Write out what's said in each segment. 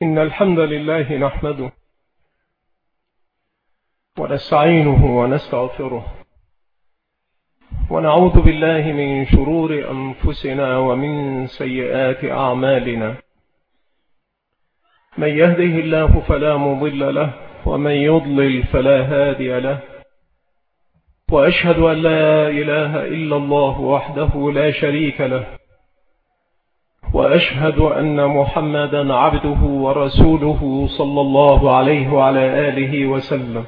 إن الحمد لله نحمده ونستعينه ونستغفره ونعوذ بالله من شرور أنفسنا ومن سيئات أعمالنا. من يهده الله فلا مضل له ومن يضلل فلا هادي له، وأشهد أن لا إله إلا الله وحده لا شريك له، وأشهد أن محمدا عبده ورسوله صلى الله عليه وعلى آله وسلم.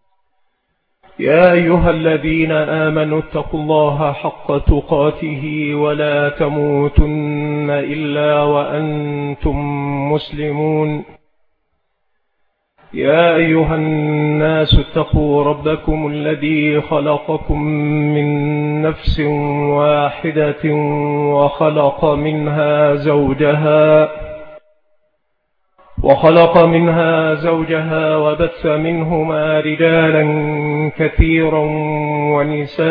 يا أيها الذين آمنوا اتقوا الله حق تقاته ولا تموتن إلا وأنتم مسلمون. يا أيها الناس اتقوا ربكم الذي خلقكم من نفس واحدة وخلق منها زوجها وبث منهما رجالا كثيرا ونساء،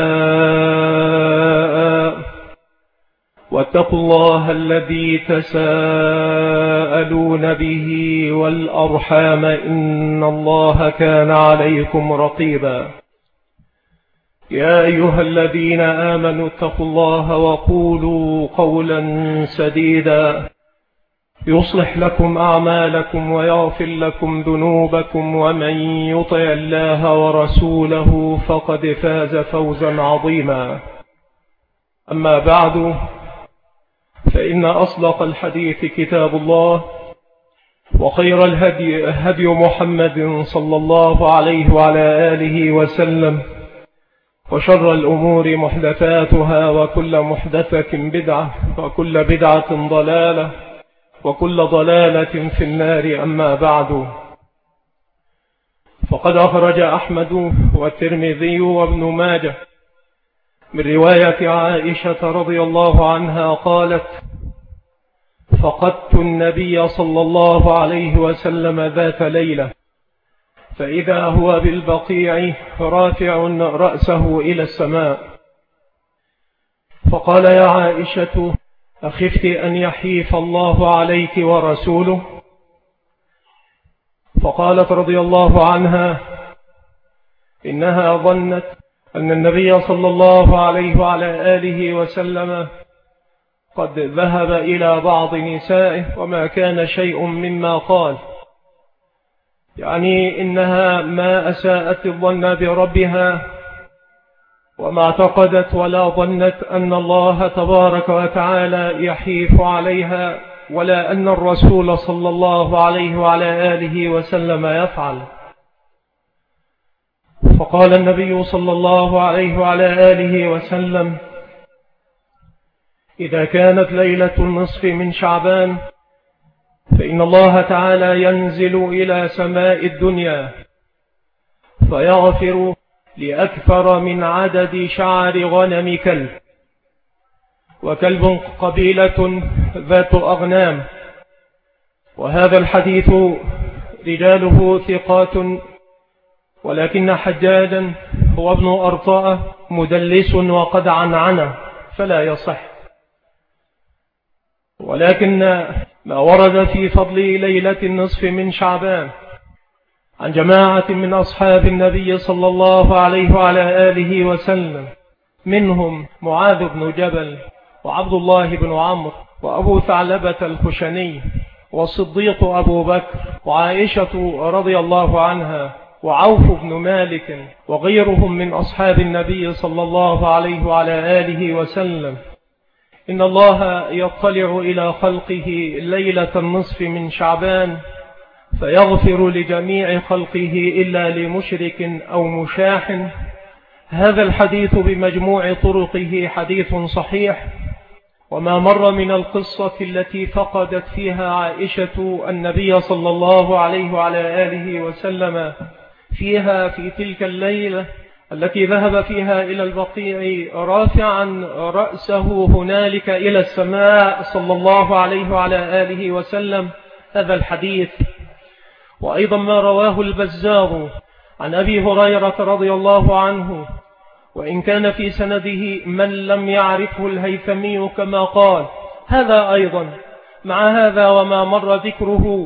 واتقوا الله الذي تساءلون به والأرحام إن الله كان عليكم رقيبا. يا أيها الذين آمنوا اتقوا الله وقولوا قولا سديدا يصلح لكم أعمالكم ويغفر لكم ذنوبكم، ومن يطع الله ورسوله فقد فاز فوزا عظيما. أما بعد، فإن أصدق الحديث كتاب الله، وخير الهدي هدي محمد صلى الله عليه وعلى آله وسلم، وشر الأمور محدثاتها، وكل محدثة بدعة، وكل بدعة ضلالة، وكل ضلالة في النار. أما بعد، فقد أخرج أحمد والترمذي وابن ماجه من رواية عائشة رضي الله عنها قالت: فقدت النبي صلى الله عليه وسلم ذات ليلة، فإذا هو بالبقيع رافع رأسه إلى السماء، فقال: يا عائشة، أخفت أن يحيف الله عليك ورسوله؟ فقالت رضي الله عنها: إنها ظنت أن النبي صلى الله عليه وعلى آله وسلم قد ذهب إلى بعض نسائه وما كان شيء مما قال، يعني إنها ما أساءت الظن بربها، وما اعتقدت ولا ظنت أن الله تبارك وتعالى يحيف عليها، ولا أن الرسول صلى الله عليه وعلى آله وسلم يفعل. فقال النبي صلى الله عليه وعلى آله وسلم: إذا كانت ليلة النصف من شعبان فإن الله تعالى ينزل إلى سماء الدنيا فيغفر لأكثر من عدد شعر غنم كلب، وكلب قبيلة ذات أغنام. وهذا الحديث رجاله ثقات، ولكن حجاجا هو ابن أرطاء مدلس وقد عنعنه فلا يصح. ولكن ما ورد في فضل ليلة النصف من شعبان عن جماعة من أصحاب النبي صلى الله عليه وعلى آله وسلم، منهم معاذ بن جبل، وعبد الله بن عمرو، وأبو ثعلبة الخشني، والصديق أبو بكر، وعائشة رضي الله عنها، وعوف بن مالك، وغيرهم من أصحاب النبي صلى الله عليه وعلى آله وسلم. إن الله يطلع إلى خلقه ليلة النصف من شعبان فيغفر لجميع خلقه إلا لمشرك أو مشاح. هذا الحديث بمجموع طرقه حديث صحيح. وما مر من القصة التي فقدت فيها عائشة النبي صلى الله عليه وعلى آله وسلم فيها في تلك الليلة التي ذهب فيها إلى البقيع رافعا رأسه هنالك إلى السماء صلى الله عليه وعلى آله وسلم، هذا الحديث. وأيضا ما رواه البزار عن أبي هريرة رضي الله عنه، وإن كان في سنده من لم يعرفه الهيثمي كما قال، هذا أيضا مع هذا وما مر ذكره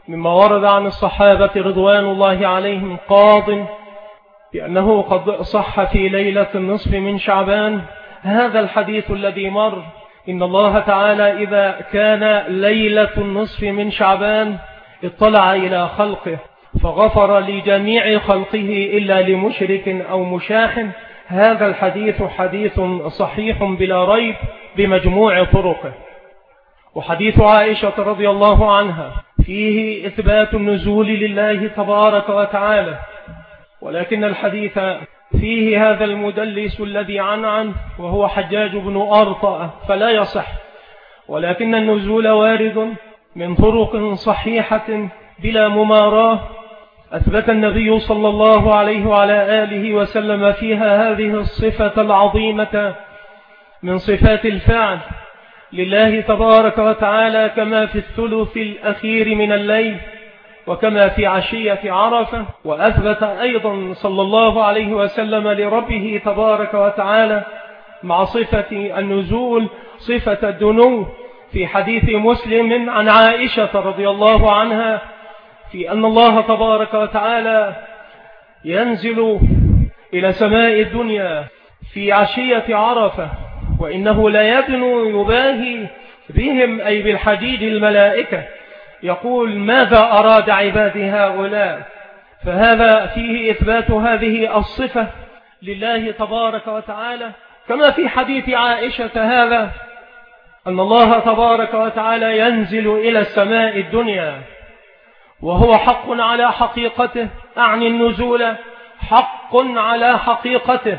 مما ورد عن الصحابة رضوان الله عليهم قاض بأنه قد صح في ليلة النصف من شعبان هذا الحديث الذي مر: إن الله تعالى إذا كان ليلة النصف من شعبان اطلع إلى خلقه فغفر لجميع خلقه إلا لمشرك أو مشاح. هذا الحديث حديث صحيح بلا ريب بمجموع طرقه. وحديث عائشة رضي الله عنها فيه إثبات النزول لله تبارك وتعالى، ولكن الحديث فيه هذا المدلس الذي عنعن وهو حجاج بن أرطأ فلا يصح، ولكن النزول وارد من طرق صحيحة بلا مماراة أثبت النبي صلى الله عليه وعلى آله وسلم فيها هذه الصفة العظيمة من صفات الفعل لله تبارك وتعالى، كما في الثلث الأخير من الليل وكما في عشية عرفة. وأثبت أيضا صلى الله عليه وسلم لربه تبارك وتعالى مع صفة النزول صفة الدنو في حديث مسلم عن عائشة رضي الله عنها في أن الله تبارك وتعالى ينزل إلى سماء الدنيا في عشية عرفة، وإنه لا يدنو يباهي بهم أي بالحديد الملائكة، يقول: ماذا أراد عبادي هؤلاء؟ فهذا فيه إثبات هذه الصفة لله تبارك وتعالى. كما في حديث عائشة هذا أن الله تبارك وتعالى ينزل إلى السماء الدنيا وهو حق على حقيقته، أعني النزول حق على حقيقته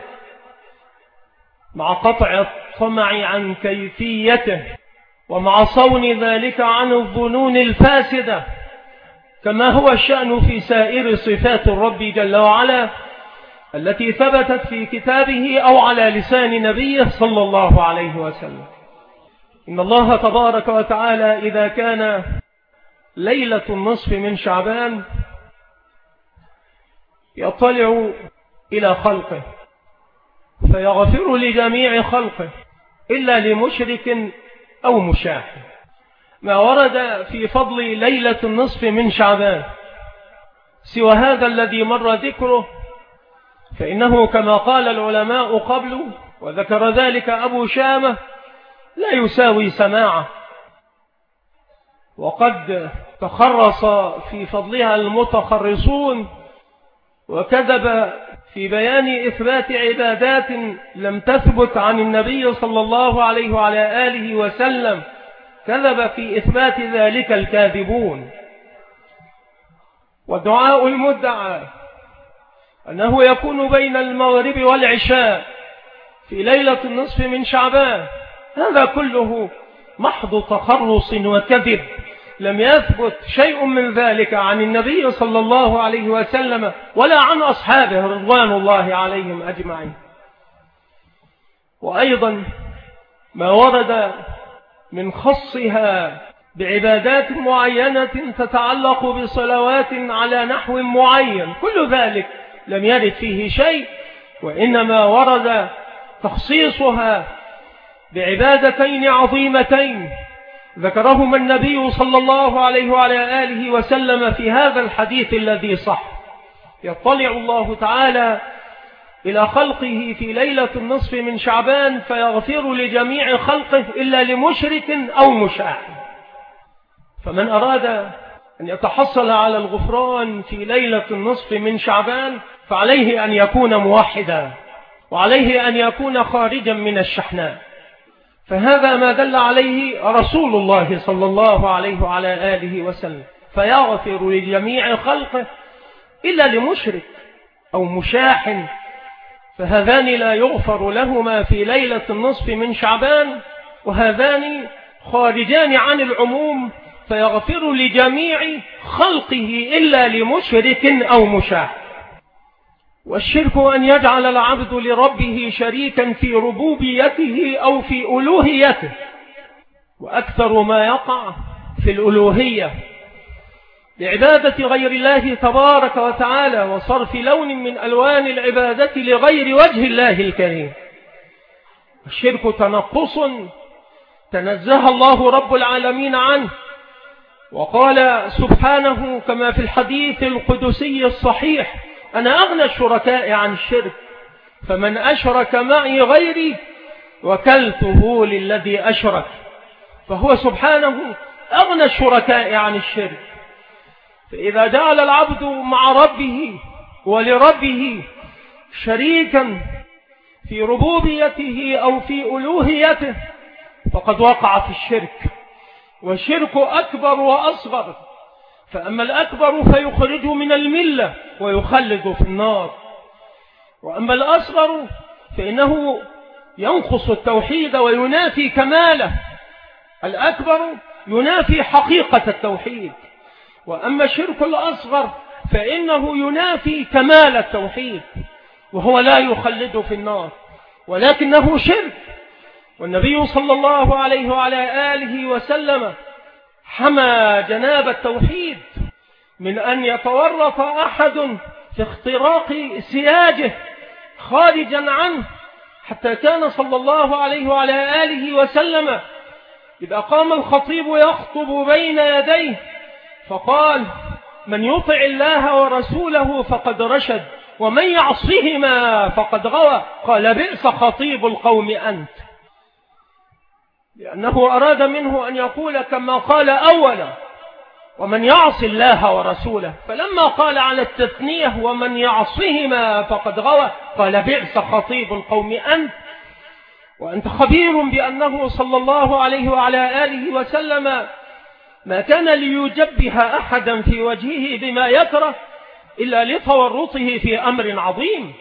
مع قطع الطمع عن كيفيته ومع صون ذلك عن الظنون الفاسدة، كما هو الشأن في سائر صفات الرب جل وعلا التي ثبتت في كتابه أو على لسان نبيه صلى الله عليه وسلم. إن الله تبارك وتعالى إذا كان ليلة النصف من شعبان يطلع إلى خلقه فيغفر لجميع خلقه إلا لمشرك أو مشاح. ما ورد في فضل ليلة النصف من شعبان سوى هذا الذي مر ذكره فإنه كما قال العلماء قبله وذكر ذلك أبو شامة لا يساوي سماعه، وقد تخرص في فضلها المتخرصون وكذب في بيان إثبات عبادات لم تثبت عن النبي صلى الله عليه وعلى آله وسلم، كذب في إثبات ذلك الكاذبون. والدعاء المدعى أنه يكون بين المغرب والعشاء في ليلة النصف من شعبان هذا كله محض تخرص وكذب، لم يثبت شيء من ذلك عن النبي صلى الله عليه وسلم ولا عن أصحابه رضوان الله عليهم أجمعين. وأيضا ما ورد من خصها بعبادات معينة تتعلق بصلوات على نحو معين، كل ذلك لم يرد فيه شيء، وإنما ورد تخصيصها بعبادتين عظيمتين ذكرهما النبي صلى الله عليه وعلى آله وسلم في هذا الحديث الذي صح: يطلع الله تعالى إلى خلقه في ليلة النصف من شعبان فيغفر لجميع خلقه إلا لمشرك أو مشاح. فمن أراد أن يتحصل على الغفران في ليلة النصف من شعبان فعليه أن يكون موحدا، وعليه أن يكون خارجا من الشحناء، فهذا ما دل عليه رسول الله صلى الله عليه وعلى آله وسلم، فيغفر لجميع خلقه إلا لمشرك أو مشاح، فهذان لا يغفر لهما في ليلة النصف من شعبان، وهذان خارجان عن العموم فيغفر لجميع خلقه إلا لمشرك أو مشاح. والشرك أن يجعل العبد لربه شريكا في ربوبيته أو في ألوهيته، وأكثر ما يقع في الألوهية لعبادة غير الله تبارك وتعالى وصرف لون من ألوان العبادة لغير وجه الله الكريم. الشرك تنقص تنزه الله رب العالمين عنه، وقال سبحانه كما في الحديث القدسي الصحيح: أنا أغنى الشركاء عن الشرك، فمن أشرك معي غيري وكلته للذي أشرك. فهو سبحانه أغنى الشركاء عن الشرك. فإذا جعل العبد مع ربه ولربه شريكا في ربوبيته أو في ألوهيته فقد وقع في الشرك، والشرك أكبر وأصغر. فأما الأكبر فيخرجه من الملة ويخلد في النار، وأما الأصغر فإنه ينقص التوحيد وينافي كماله. الأكبر ينافي حقيقة التوحيد، وأما الشرك الأصغر فإنه ينافي كمال التوحيد، وهو لا يخلد في النار ولكنه شرك. والنبي صلى الله عليه وعلى آله وسلم حمى جناب التوحيد من أن يتورط أحد في اختراق سياجه خارجا عنه، حتى كان صلى الله عليه وعلى آله وسلم إذا قام الخطيب يخطب بين يديه فقال: من يطع الله ورسوله فقد رشد، ومن يعصهما فقد غوى. قال: بئس خطيب القوم أنت، لأنه أراد منه أن يقول كما قال أولا: ومن يعص الله ورسوله، فلما قال على التثنية ومن يعصهما فقد غوى قال: بئس خطيب القوم أنت. وأنت خبير بأنه صلى الله عليه وعلى آله وسلم ما كان ليجبه أحدا في وجهه بما يكره إلا لتورطه في أمر عظيم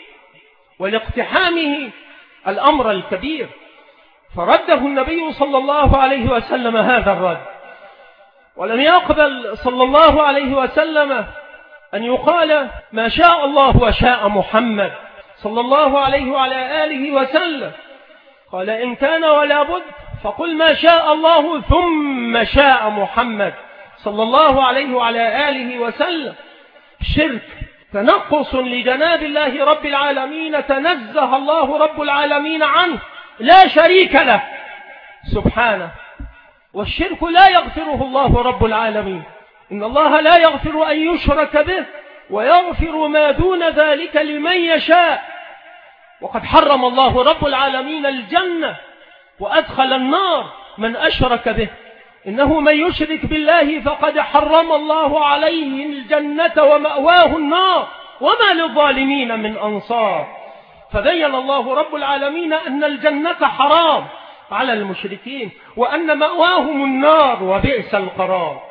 ولاقتحامه الأمر الكبير، فرده النبي صلى الله عليه وسلم هذا الرد. ولم يقبل صلى الله عليه وسلم أن يقال ما شاء الله وشاء محمد صلى الله عليه وعلى آله وسلم. قال: إن كان ولا بد فقل ما شاء الله ثم شاء محمد صلى الله عليه وعلى آله وسلم. شرك تنقص لجناب الله رب العالمين تنزه الله رب العالمين عنه، لا شريك له سبحانه. والشرك لا يغفره الله رب العالمين. إن الله لا يغفر أن يشرك به ويغفر ما دون ذلك لمن يشاء. وقد حرم الله رب العالمين الجنة وأدخل النار من أشرك به. إنه من يشرك بالله فقد حرم الله عليه الجنة ومأواه النار وما للظالمين من أنصار. فبين الله رب العالمين أن الجنة حرام على المشركين وأن مأواهم النار وبئس القرار.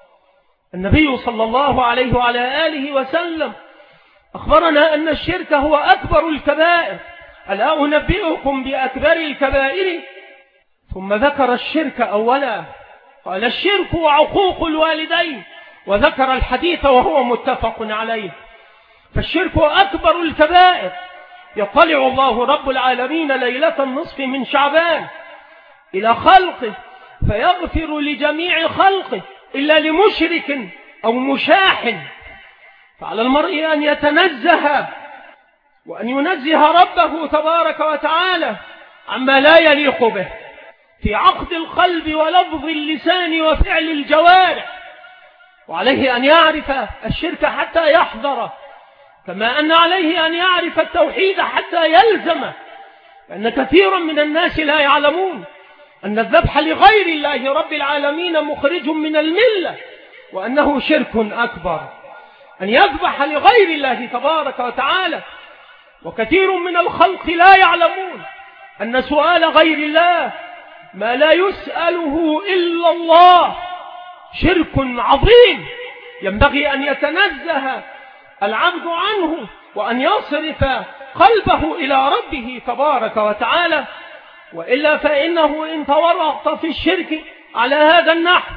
النبي صلى الله عليه وعلى آله وسلم أخبرنا أن الشرك هو أكبر الكبائر. ألا أنبئكم بأكبر الكبائر؟ ثم ذكر الشرك أولا، قال: الشرك وعقوق الوالدين، وذكر الحديث وهو متفق عليه. فالشرك أكبر الكبائر. يطلع الله رب العالمين ليلة النصف من شعبان إلى خلقه فيغفر لجميع خلقه إلا لمشرك أو مشاح. فعلى المرء أن يتنزه وأن ينزه ربه تبارك وتعالى عما لا يليق به في عقد القلب ولفظ اللسان وفعل الجوارح. وعليه أن يعرف الشرك حتى يحذره، كما أن عليه أن يعرف التوحيد حتى يلزمه، لأن كثيرا من الناس لا يعلمون أن الذبح لغير الله رب العالمين مخرج من الملة، وأنه شرك أكبر أن يذبح لغير الله تبارك وتعالى. وكثير من الخلق لا يعلمون أن سؤال غير الله ما لا يسأله إلا الله شرك عظيم ينبغي أن يتنزه العبد عنه وأن يصرف قلبه إلى ربه تبارك وتعالى، وإلا فإنه إن تورط في الشرك على هذا النحو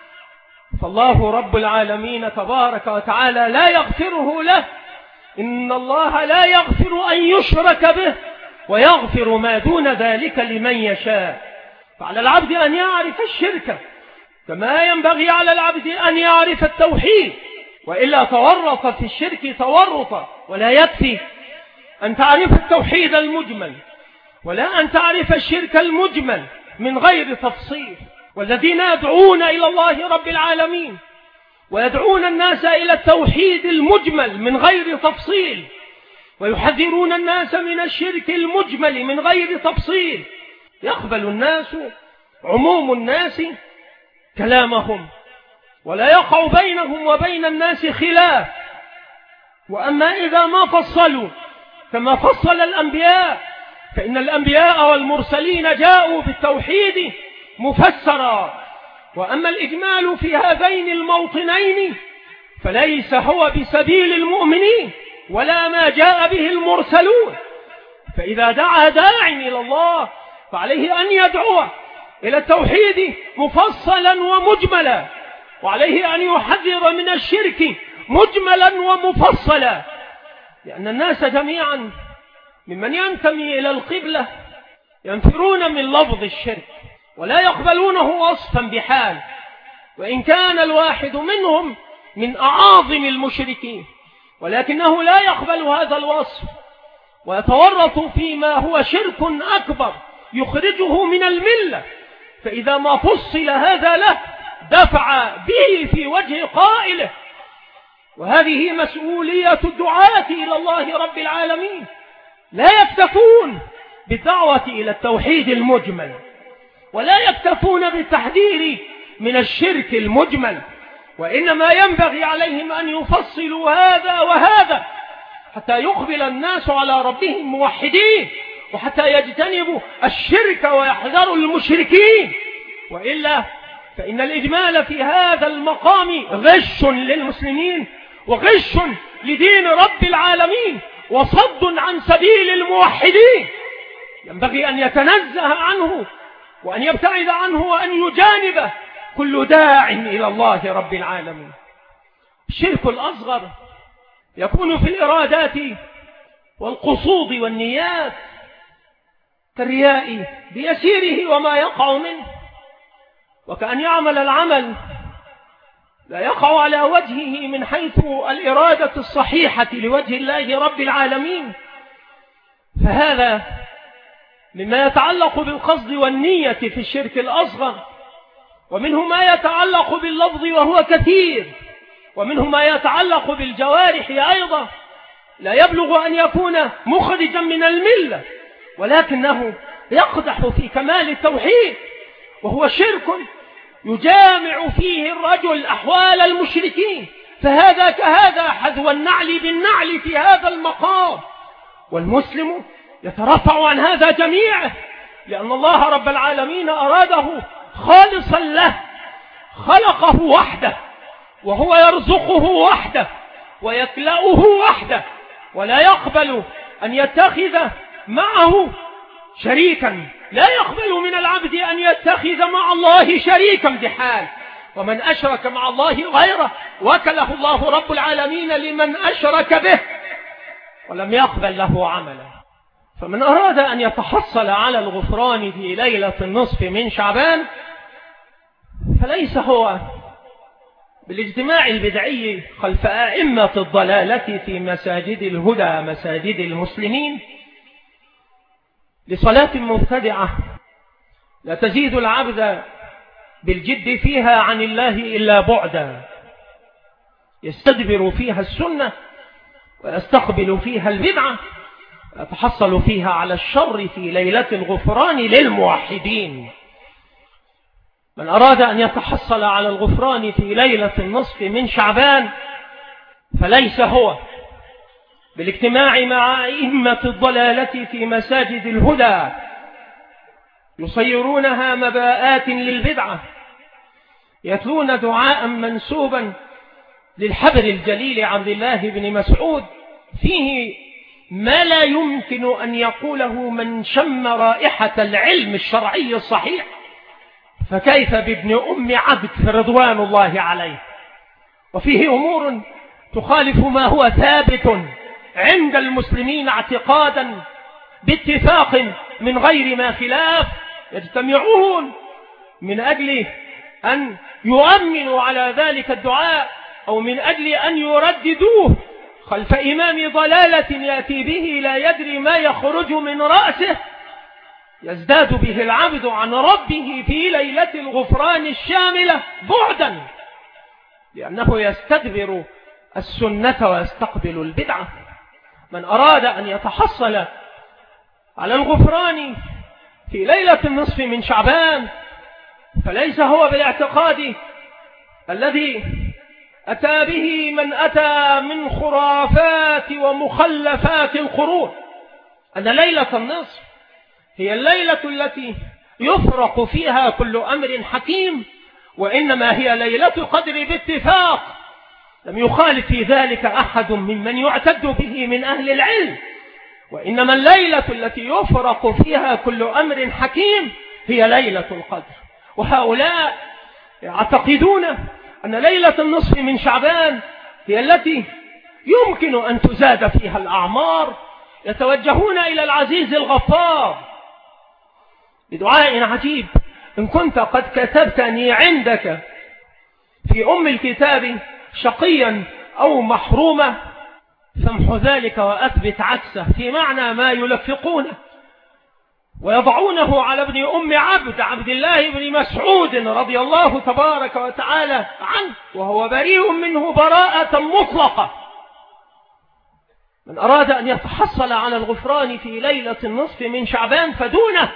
فالله رب العالمين تبارك وتعالى لا يغفره له. إن الله لا يغفر أن يشرك به ويغفر ما دون ذلك لمن يشاء. فعلى العبد أن يعرف الشرك كما ينبغي على العبد أن يعرف التوحيد، وإلا تورط في الشرك تورطا. ولا يكفي أن تعرف التوحيد المجمل ولا أن تعرف الشرك المجمل من غير تفصيل. والذين يدعون إلى الله رب العالمين ويدعون الناس إلى التوحيد المجمل من غير تفصيل، ويحذرون الناس من الشرك المجمل من غير تفصيل، يقبل الناس عموم الناس كلامهم ولا يقع بينهم وبين الناس خلاف. وأما إذا ما فصلوا كما فصل الأنبياء، فإن الأنبياء والمرسلين جاءوا بالتوحيد مفسرا، وأما الإجمال في هذين الموطنين فليس هو بسبيل المؤمنين ولا ما جاء به المرسلون. فإذا دعا داع إلى الله فعليه أن يدعو إلى التوحيد مفصلا ومجملا، وعليه أن يحذر من الشرك مجملا ومفصلا، لأن الناس جميعا ممن ينتمي إلى القبلة ينفرون من لفظ الشرك ولا يقبلونه وصفا بحال، وإن كان الواحد منهم من أعاظم المشركين، ولكنه لا يقبل هذا الوصف ويتورط فيما هو شرك أكبر يخرجه من الملة. فإذا ما فصل هذا له دفع به في وجه قائله. وهذه مسؤولية الدعاة إلى الله رب العالمين، لا يكتفون بالدعوة إلى التوحيد المجمل، ولا يكتفون بالتحذير من الشرك المجمل، وإنما ينبغي عليهم أن يفصلوا هذا وهذا حتى يقبل الناس على ربهم موحدين، وحتى يجتنبوا الشرك ويحذروا المشركين. وإلا فإن الإجمال في هذا المقام غش للمسلمين وغش لدين رب العالمين وصد عن سبيل الموحدين، ينبغي أن يتنزه عنه وأن يبتعد عنه وأن يجانبه كل داع إلى الله رب العالمين. الشرك الأصغر يكون في الإرادات والقصود والنيات كالرياء بيسيره وما يقع منه، وكأن يعمل العمل لا يقع على وجهه من حيث الإرادة الصحيحة لوجه الله رب العالمين، فهذا مما يتعلق بالقصد والنية في الشرك الأصغر. ومنه ما يتعلق باللفظ وهو كثير، ومنه ما يتعلق بالجوارح أيضا لا يبلغ أن يكون مخرجا من الملة، ولكنه يقدح في كمال التوحيد، وهو شرك يجامع فيه الرجل أحوال المشركين، فهذا كهذا حذو النعل بالنعل في هذا المقام. والمسلم يترفع عن هذا جميعه، لأن الله رب العالمين أراده خالصا له، خلقه وحده، وهو يرزقه وحده ويكلأه وحده، ولا يقبل أن يتخذ معه شريكا، لا يقبل من العبد أن يتخذ مع الله شريكا بحال. ومن أشرك مع الله غيره وكله الله رب العالمين لمن أشرك به ولم يقبل له عملا. فمن أراد أن يتحصل على الغفران في ليلة النصف من شعبان فليس هو بالاجتماع البدعي خلف أئمة الضلالة في مساجد الهدى مساجد المسلمين لصلاة مبتدعة لا تزيد العبد بالجد فيها عن الله إلا بعدا، يستدبر فيها السنة ويستقبل فيها البدعة، يتحصل فيها على الشر في ليلة الغفران للموحدين. من أراد أن يتحصل على الغفران في ليلة النصف من شعبان فليس هو بالاجتماع مع أئمة الضلالة في مساجد الهدى يصيرونها مباءات للبدعة، يتلون دعاء منسوبا للحبر الجليل عبد الله بن مسعود فيه ما لا يمكن أن يقوله من شم رائحة العلم الشرعي الصحيح، فكيف بابن أم عبد رضوان الله عليه. وفيه أمور تخالف ما هو ثابت عند المسلمين اعتقادا باتفاق من غير ما خلاف، يجتمعون من أجل أن يؤمنوا على ذلك الدعاء أو من أجل أن يرددوه خلف إمام ضلالة يأتي به لا يدري ما يخرج من رأسه، يزداد به العبد عن ربه في ليلة الغفران الشاملة بعدا، لأنه يستدبر السنة ويستقبل البدعة. من أراد أن يتحصل على الغفران في ليلة النصف من شعبان فليس هو بالاعتقاد الذي أتى به من أتى من خرافات ومخلفات القرون، أن ليلة النصف هي الليلة التي يفرق فيها كل أمر حكيم، وإنما هي ليلة قدر باتفاق، لم يخالف في ذلك أحد ممن يعتد به من أهل العلم، وإنما الليلة التي يفرق فيها كل أمر حكيم هي ليلة القدر. وهؤلاء يعتقدون أن ليلة النصف من شعبان هي التي يمكن أن تزاد فيها الأعمار، يتوجهون إلى العزيز الغفار بدعاء عجيب: إن كنت قد كتبتني عندك في أم الكتاب شقيا أو محروما فامح ذلك وأثبت عكسه، في معنى ما يلفقونه ويضعونه على ابن أم عبد الله بن مسعود رضي الله تبارك وتعالى عنه، وهو بريء منه براءة مطلقة. من أراد أن يتحصل على الغفران في ليلة النصف من شعبان فدونه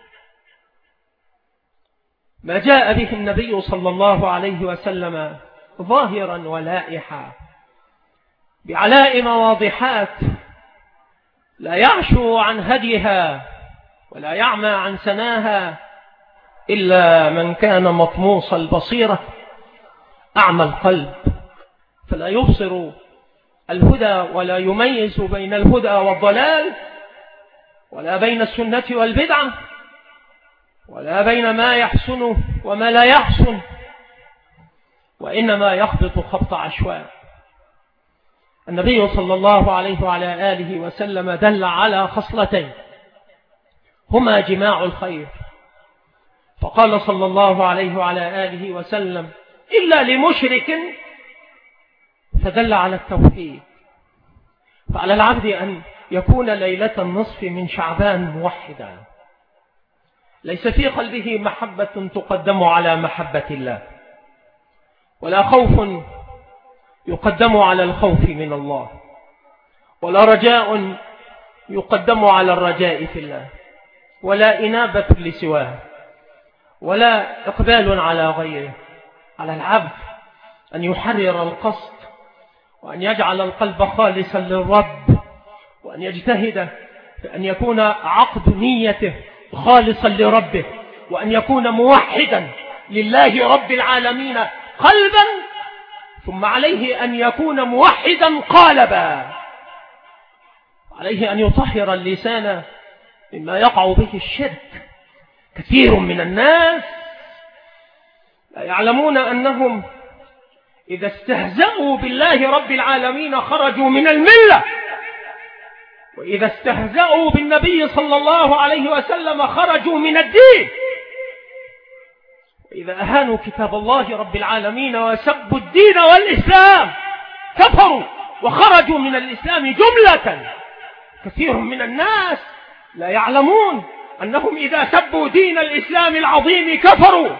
ما جاء به النبي صلى الله عليه وسلم ظاهرا ولائحا بعلائم واضحات، لا يعشو عن هديها ولا يعمى عن سناها إلا من كان مطموس البصيرة أعمى القلب، فلا يبصر الهدى ولا يميز بين الهدى والضلال، ولا بين السنة والبدعة، ولا بين ما يحسن وما لا يحسن، وإنما يخبط خبط عشواء. النبي صلى الله عليه وعلى آله وسلم دل على خصلتين هما جماع الخير، فقال صلى الله عليه وعلى آله وسلم: إلا لمشرك، فدل على التوحيد. فعلى العبد أن يكون ليلة النصف من شعبان موحدا، ليس في قلبه محبة تقدم على محبة الله، ولا خوف يقدم على الخوف من الله، ولا رجاء يقدم على الرجاء في الله، ولا إنابة لسواه، ولا إقبال على غيره. على العبد أن يحرر القصد، وأن يجعل القلب خالصا للرب، وأن يجتهد في أن يكون عقد نيته خالصا لربه، وأن يكون موحدا لله رب العالمين قلبا، ثم عليه أن يكون موحدا قالبا، عليه أن يطهر اللسان مما يقع به الشرك. كثير من الناس لا يعلمون أنهم إذا استهزأوا بالله رب العالمين خرجوا من الملة، وإذا استهزأوا بالنبي صلى الله عليه وسلم خرجوا من الدين، وإذا أهانوا كتاب الله رب العالمين وسبوا الدين والإسلام كفروا وخرجوا من الإسلام جملة. كثير من الناس لا يعلمون أنهم إذا سبوا دين الإسلام العظيم كفروا.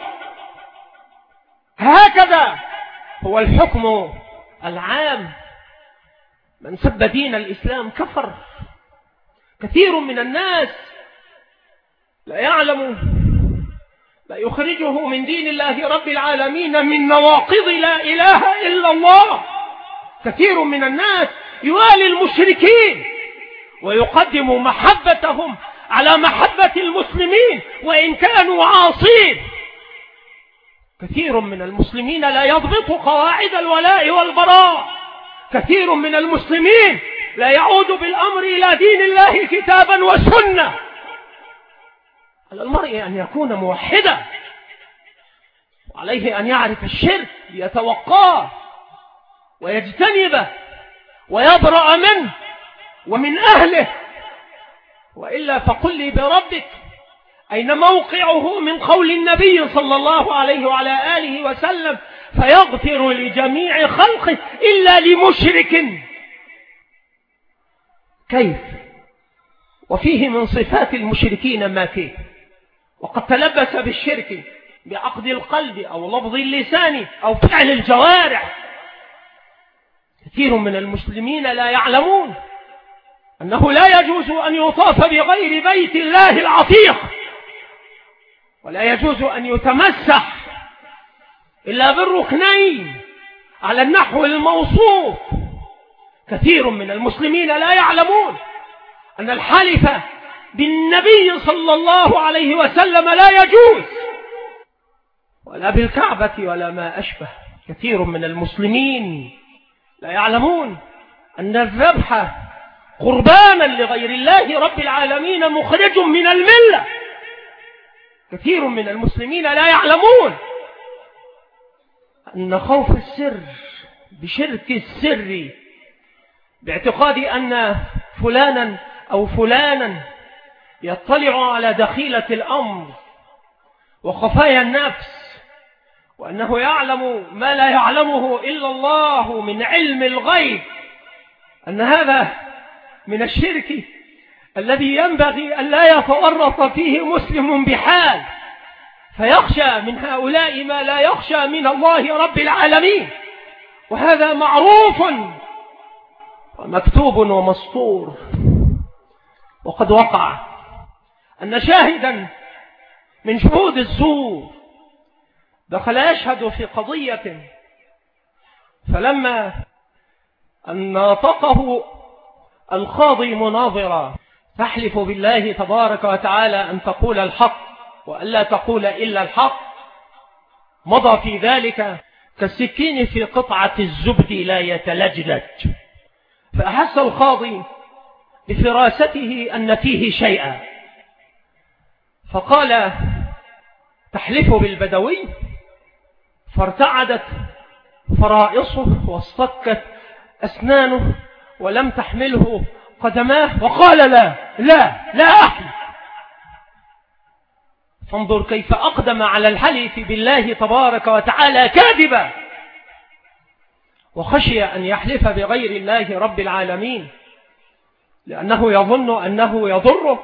هكذا هو الحكم العام، من سب دين الإسلام كفر. كثير من الناس لا يعلم لا يخرجه من دين الله رب العالمين من نواقض لا إله إلا الله. كثير من الناس يوالي المشركين ويقدم محبتهم على محبة المسلمين وإن كانوا عاصين. كثير من المسلمين لا يضبط قواعد الولاء والبراء. كثير من المسلمين لا يعود بالأمر إلى دين الله كتابا وسنة. على المرء أن يكون موحدا، وعليه أن يعرف الشرك ليتوقاه ويجتنبه ويبرأ منه ومن أهله، وإلا فقل لي بربك أين موقعه من قول النبي صلى الله عليه وعلى آله وسلم: فيغفر لجميع خلقه إلا لمشرك. كيف وفيه من صفات المشركين ما فيه، وقد تلبس بالشرك بعقد القلب أو لفظ اللسان أو فعل الجوارح. كثير من المسلمين لا يعلمون أنه لا يجوز أن يطاف بغير بيت الله العتيق، ولا يجوز أن يتمسح إلا بالركنين على النحو الموصوف. كثير من المسلمين لا يعلمون أن الحلف بالنبي صلى الله عليه وسلم لا يجوز، ولا بالكعبة ولا ما أشبه. كثير من المسلمين لا يعلمون أن الذبح قربانا لغير الله رب العالمين مخرج من الملة. كثير من المسلمين لا يعلمون أن خوف السر بشرك السر باعتقاد أن فلانا أو فلانا يطلع على دخيلة الأمر وخفايا النفس، وأنه يعلم ما لا يعلمه إلا الله من علم الغيب، أن هذا من الشرك الذي ينبغي أن لا يتورط فيه مسلم بحال، فيخشى من هؤلاء ما لا يخشى من الله رب العالمين. وهذا معروف ومكتوب ومسطور. وقد وقع أن شاهدا من شهود الزور دخل يشهد في قضية، فلما أن ناطقه القاضي مناظرا تحلف بالله تبارك وتعالى أن تقول الحق وألا تقول إلا الحق، مضى في ذلك كالسكين في قطعة الزبد لا يتلجلج. فأحس القاضي بفراسته أن فيه شيئا، فقال تحلف بالبدوي؟ فارتعدت فرائصه واصطكت أسنانه ولم تحمله قدماه، وقال لا أحلف. فانظر كيف أقدم على الحلف بالله تبارك وتعالى كاذبا، وخشي أن يحلف بغير الله رب العالمين لأنه يظن أنه يضره،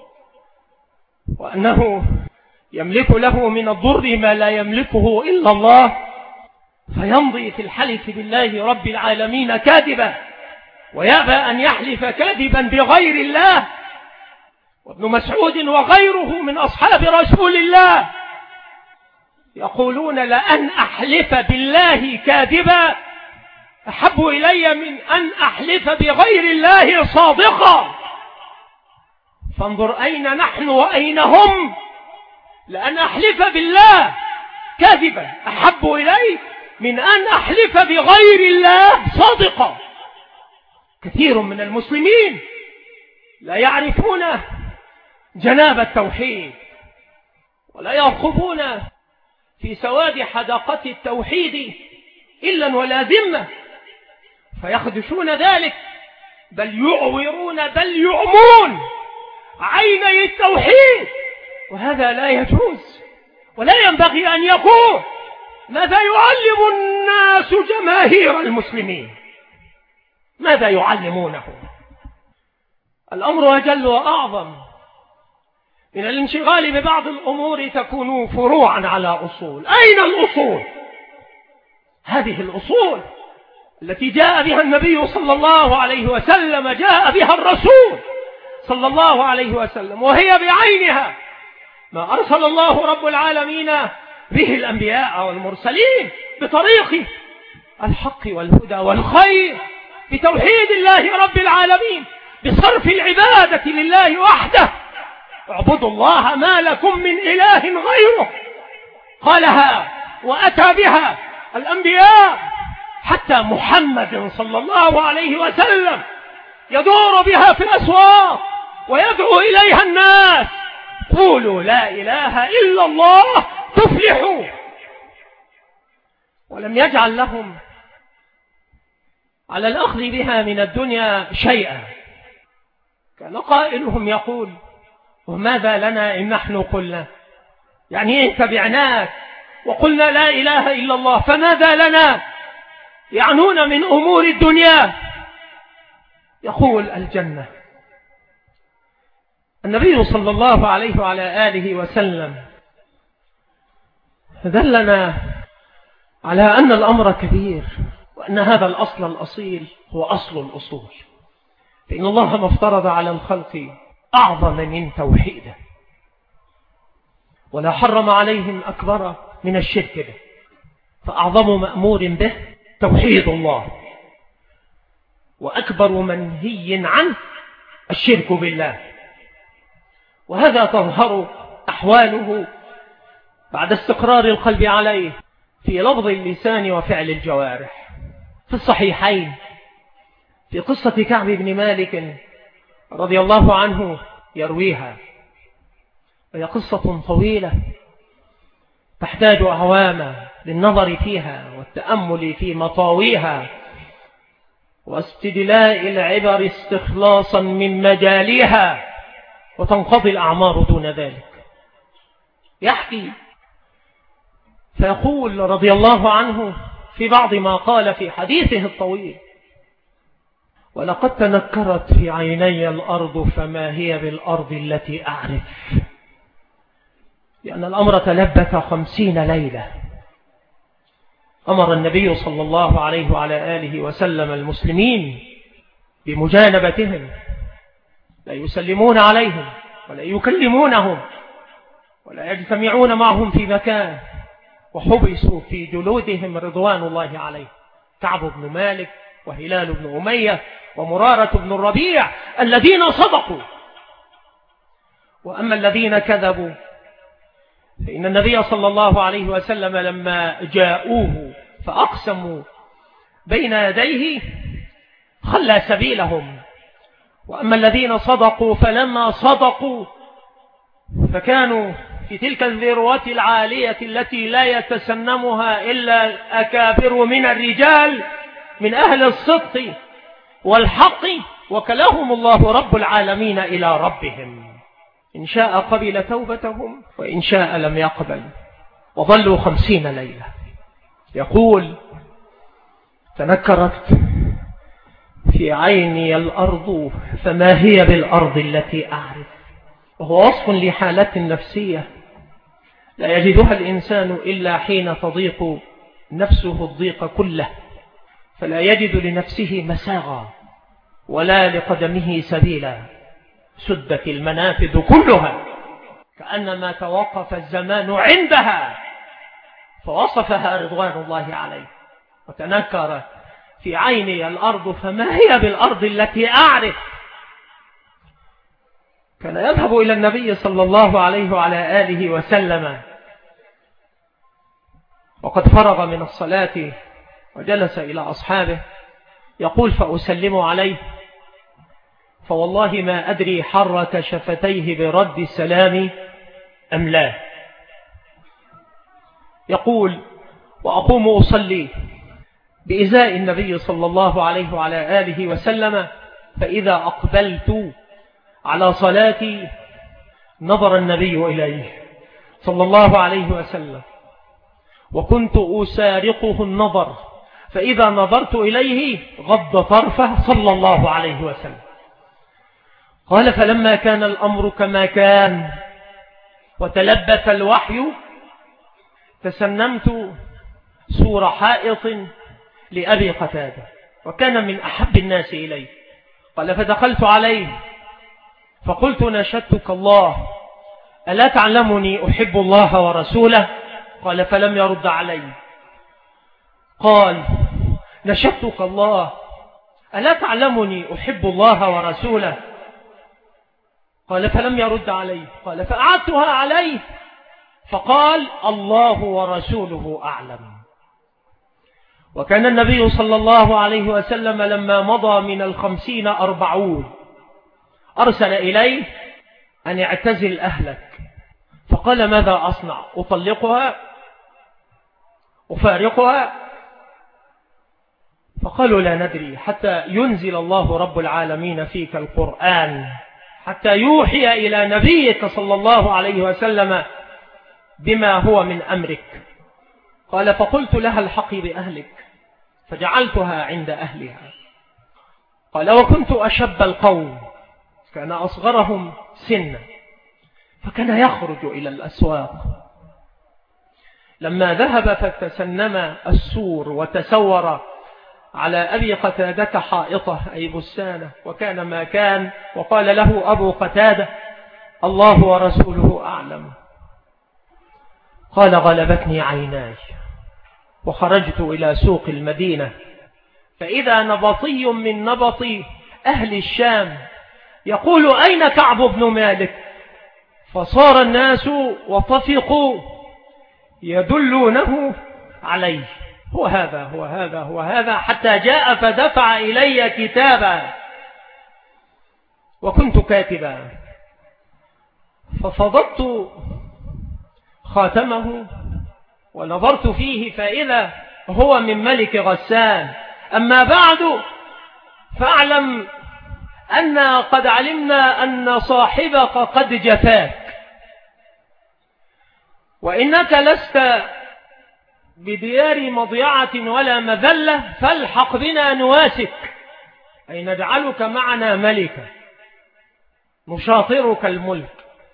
وأنه يملك له من الضر ما لا يملكه إلا الله، فيمضي في الحلف بالله رب العالمين كاذبا، ويأبى أن يحلف كاذبا بغير الله. وابن مسعود وغيره من أصحاب رسول الله يقولون لأن أحلف بالله كاذبا أحب إلي من أن أحلف بغير الله صادقا. فانظر أين نحن وأين هم. لأن أحلف بالله كاذبا أحب إلي من أن أحلف بغير الله صادقا. كثير من المسلمين لا يعرفون جناب التوحيد، ولا يرقبون في سواد حدقة التوحيد إلا ولا ذمة، فيخدشون ذلك، بل يعورون بل يعمون عيني التوحيد، وهذا لا يجوز ولا ينبغي أن يكون. ماذا يعلم الناس جماهير المسلمين؟ ماذا يعلمونه؟ الأمر أجل وأعظم من الانشغال ببعض الأمور تكون فروعا على أصول. أين الأصول؟ هذه الأصول التي جاء بها النبي صلى الله عليه وسلم، جاء بها الرسول صلى الله عليه وسلم، وهي بعينها ما أرسل الله رب العالمين به الأنبياء والمرسلين بطريق الحق والهدى والخير، بتوحيد الله رب العالمين، بصرف العبادة لله وحده. اعبدوا الله ما لكم من إله غيره. قالها وأتى بها الأنبياء، حتى محمد صلى الله عليه وسلم يدور بها في الأسواق ويدعو إليها الناس: قولوا لا إله إلا الله تفلحوا. ولم يجعل لهم على الأخذ بها من الدنيا شيئا. كان قائلهم يقول: وماذا لنا إن نحن قلنا؟ يعني إيه تبعناك وقلنا لا إله إلا الله، فماذا لنا؟ يعنون من أمور الدنيا. يقول: الجنة النبي صلى الله عليه وعلى آله وسلم دلنا على أن الأمر كبير، وأن هذا الأصل الأصيل هو أصل الأصول، فإن الله ما افترض على الخلق أعظم من توحيده، ولا حرم عليهم أكبر من الشرك به، فأعظم مأمور به توحيد الله، وأكبر منهي عنه الشرك بالله. وهذا تظهر أحواله بعد استقرار القلب عليه في لفظ اللسان وفعل الجوارح. في الصحيحين في قصة كعب بن مالك رضي الله عنه يرويها، وهي قصة طويلة تحتاج أعواما للنظر فيها والتأمل في مطاويها واستدلاء العبر استخلاصا من مجاليها، وتنقضي الأعمار دون ذلك. يحكي فيقول رضي الله عنه في بعض ما قال في حديثه الطويل: ولقد تنكرت في عيني الأرض فما هي بالأرض التي أعرف، لأن الأمر تلبث 50 ليلة. أمر النبي صلى الله عليه وعلى آله وسلم المسلمين بمجانبتهم، لا يسلمون عليهم ولا يكلمونهم ولا يجتمعون معهم في مكان، وحبسوا في جلودهم رضوان الله عليه، كعب بن مالك وهلال بن أمية ومرارة بن الربيع الذين صدقوا. وأما الذين كذبوا فإن النبي صلى الله عليه وسلم لما جاءوه فأقسموا بين يديه خلى سبيلهم. وأما الذين صدقوا فلما صدقوا فكانوا في تلك الذروة العالية التي لا يتسنمها إلا أكابر من الرجال من أهل الصدق والحق، وكلهم الله رب العالمين إلى ربهم، إن شاء قبل توبتهم وإن شاء لم يقبل، وظلوا 50 ليلة. يقول: تنكرت في عيني الأرض فما هي بالأرض التي أعرف، وهو وصف لحالة نفسية لا يجدها الإنسان إلا حين تضيق نفسه الضيق كله، فلا يجد لنفسه مساغا ولا لقدمه سبيلا، سدت المنافذ كلها كأنما توقف الزمان عندها، فوصفها رضوان الله عليه: وتنكر في عيني الأرض فما هي بالأرض التي أعرف. كان يذهب إلى النبي صلى الله عليه وعلى آله وسلم وقد فرغ من الصلاة وجلس إلى أصحابه، يقول: فأسلم عليه فوالله ما أدري حرك شفتيه برد السلام أم لا. يقول: وأقوم أصلي بإزاء النبي صلى الله عليه وعلى آله وسلم، فإذا أقبلت على صلاتي نظر النبي إليه صلى الله عليه وسلم، وكنت أسارقه النظر، فإذا نظرت إليه غض طرفه صلى الله عليه وسلم. قال: فلما كان الأمر كما كان وتلبث الوحي تسنمت سور حائط لأبي قتادة، وكان من أحب الناس إليه. قال: فدخلت عليه فقلت: نشدتك الله، ألا تعلمني أحب الله ورسوله؟ قال: فلم يرد علي. قال: نشدتك الله، ألا تعلمني أحب الله ورسوله؟ قال: فلم يرد علي. قال: فأعدتها عليه فقال: الله ورسوله أعلم. وكان النبي صلى الله عليه وسلم لما مضى من 50 40 أرسل إليه أن اعتزل أهلك، فقال: ماذا أصنع؟ أطلقها؟ أفارقها؟ فقالوا: لا ندري حتى ينزل الله رب العالمين فيك القرآن، حتى يوحي إلى نبيك صلى الله عليه وسلم بما هو من أمرك. قال: فقلت لها: الحقي بأهلك، فجعلتها عند أهلها. قال: وكنت أشب القوم، كان أصغرهم سنا، فكان يخرج إلى الأسواق. لما ذهب فتسنم السور وتسور على أبي قتادة حائطة أي بستانة، وكان ما كان، وقال له أبو قتادة: الله ورسوله أعلم. قال: غلبتني عيناي، وخرجت إلى سوق المدينة، فإذا نبطي من نبطي أهل الشام يقول: أين كعب بن مالك؟ فصار الناس وطفقوا يدلونه عليه: هو هذا هو هذا هو هذا، حتى جاء فدفع إلي كتابا، وكنت كاتبا، ففضضت خاتمه ونظرت فيه فإذا هو من ملك غسان. أما بعد فاعلم أن قد علمنا أن صاحبك قد جفاك، وإنك لست بديار مضيعة ولا مذلة، فالحق بنا نواسك، أي نجعلك معنا ملكا نشاطرك الملك.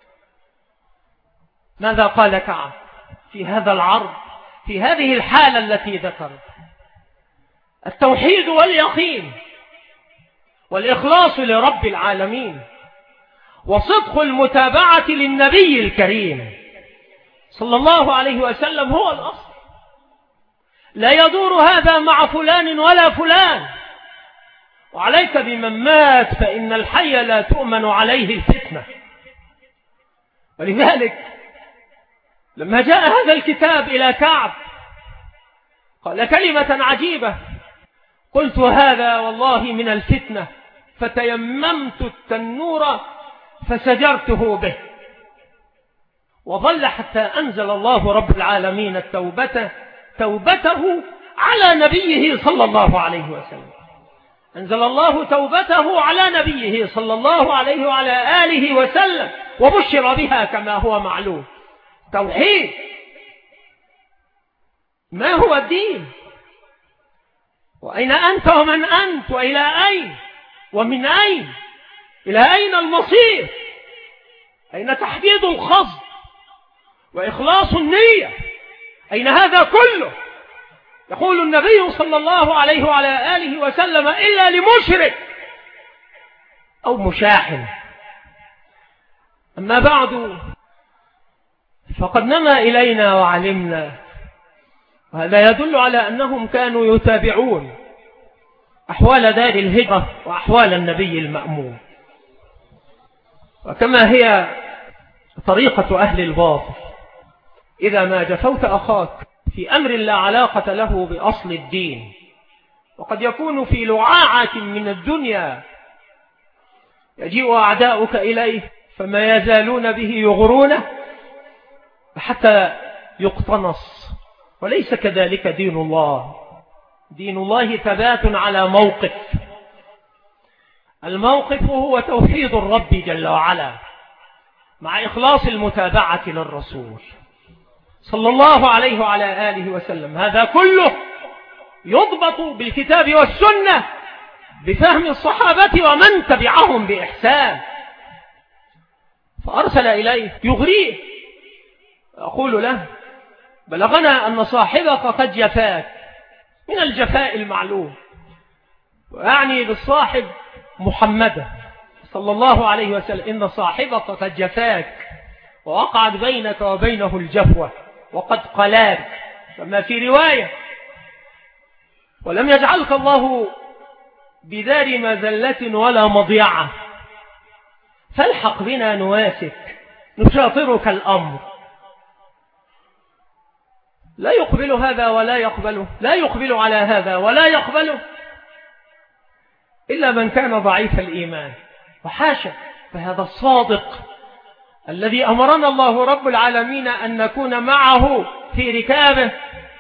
ماذا قال كعب في هذا العرض، في هذه الحالة التي ذكرت؟ التوحيد واليقين والإخلاص لرب العالمين، وصدق المتابعة للنبي الكريم صلى الله عليه وسلم هو الأصل. لا يدور هذا مع فلان ولا فلان، وعليك بمن مات، فإن الحي لا تؤمن عليه الفتنة. ولذلك لما جاء هذا الكتاب إلى كعب قال كلمة عجيبة: قلت هذا والله من الفتنة، فتيممت التنور فسجرته به. وظل حتى أنزل الله رب العالمين توبته على نبيه صلى الله عليه وسلم. أنزل الله توبته على نبيه صلى الله عليه وعلى آله وسلم، وبشر بها كما هو معلوم. توحيد. ما هو الدين؟ وأين أنت ومن أنت؟ وإلى أين ومن أين؟ إلى أين المصير؟ أين تحديد القصد وإخلاص النية؟ أين هذا كله؟ يقول النبي صلى الله عليه وعلى آله وسلم: إلا لمشرك أو مشاحن. أما بعد فقد نما إلينا وعلمنا، وهذا يدل على أنهم كانوا يتابعون أحوال دار الهجرة وأحوال النبي المأمون، وكما هي طريقة أهل الباطل، إذا ما جفوت أخاك في أمر لا علاقة له بأصل الدين، وقد يكون في لعاعة من الدنيا، يجيء أعداؤك إليه فما يزالون به يغرونه حتى يقتنص. وليس كذلك دين الله. دين الله ثبات على موقف. الموقف هو توحيد الرب جل وعلا مع إخلاص المتابعة للرسول صلى الله عليه وعلى آله وسلم. هذا كله يضبط بالكتاب والسنة بفهم الصحابة ومن تبعهم بإحسان. فأرسل إليه يغريه، أقول له: بلغنا أن صاحبك قد جفاك، من الجفاء المعلوم، ويعني بالصاحب محمد صلى الله عليه وسلم: إن صاحبك قد جفاك ووقعت بينك وبينه الجفوة وقد قلاك. كما في رواية: ولم يجعلك الله بدار مذلة ولا مضيعة، فالحق بنا نواسك نشاطرك الأمر. لا يقبل هذا ولا يقبله، لا يقبل على هذا ولا يقبله إلا من كان ضعيف الإيمان، وحاشا. فهذا الصادق الذي أمرنا الله رب العالمين أن نكون معه في ركابه،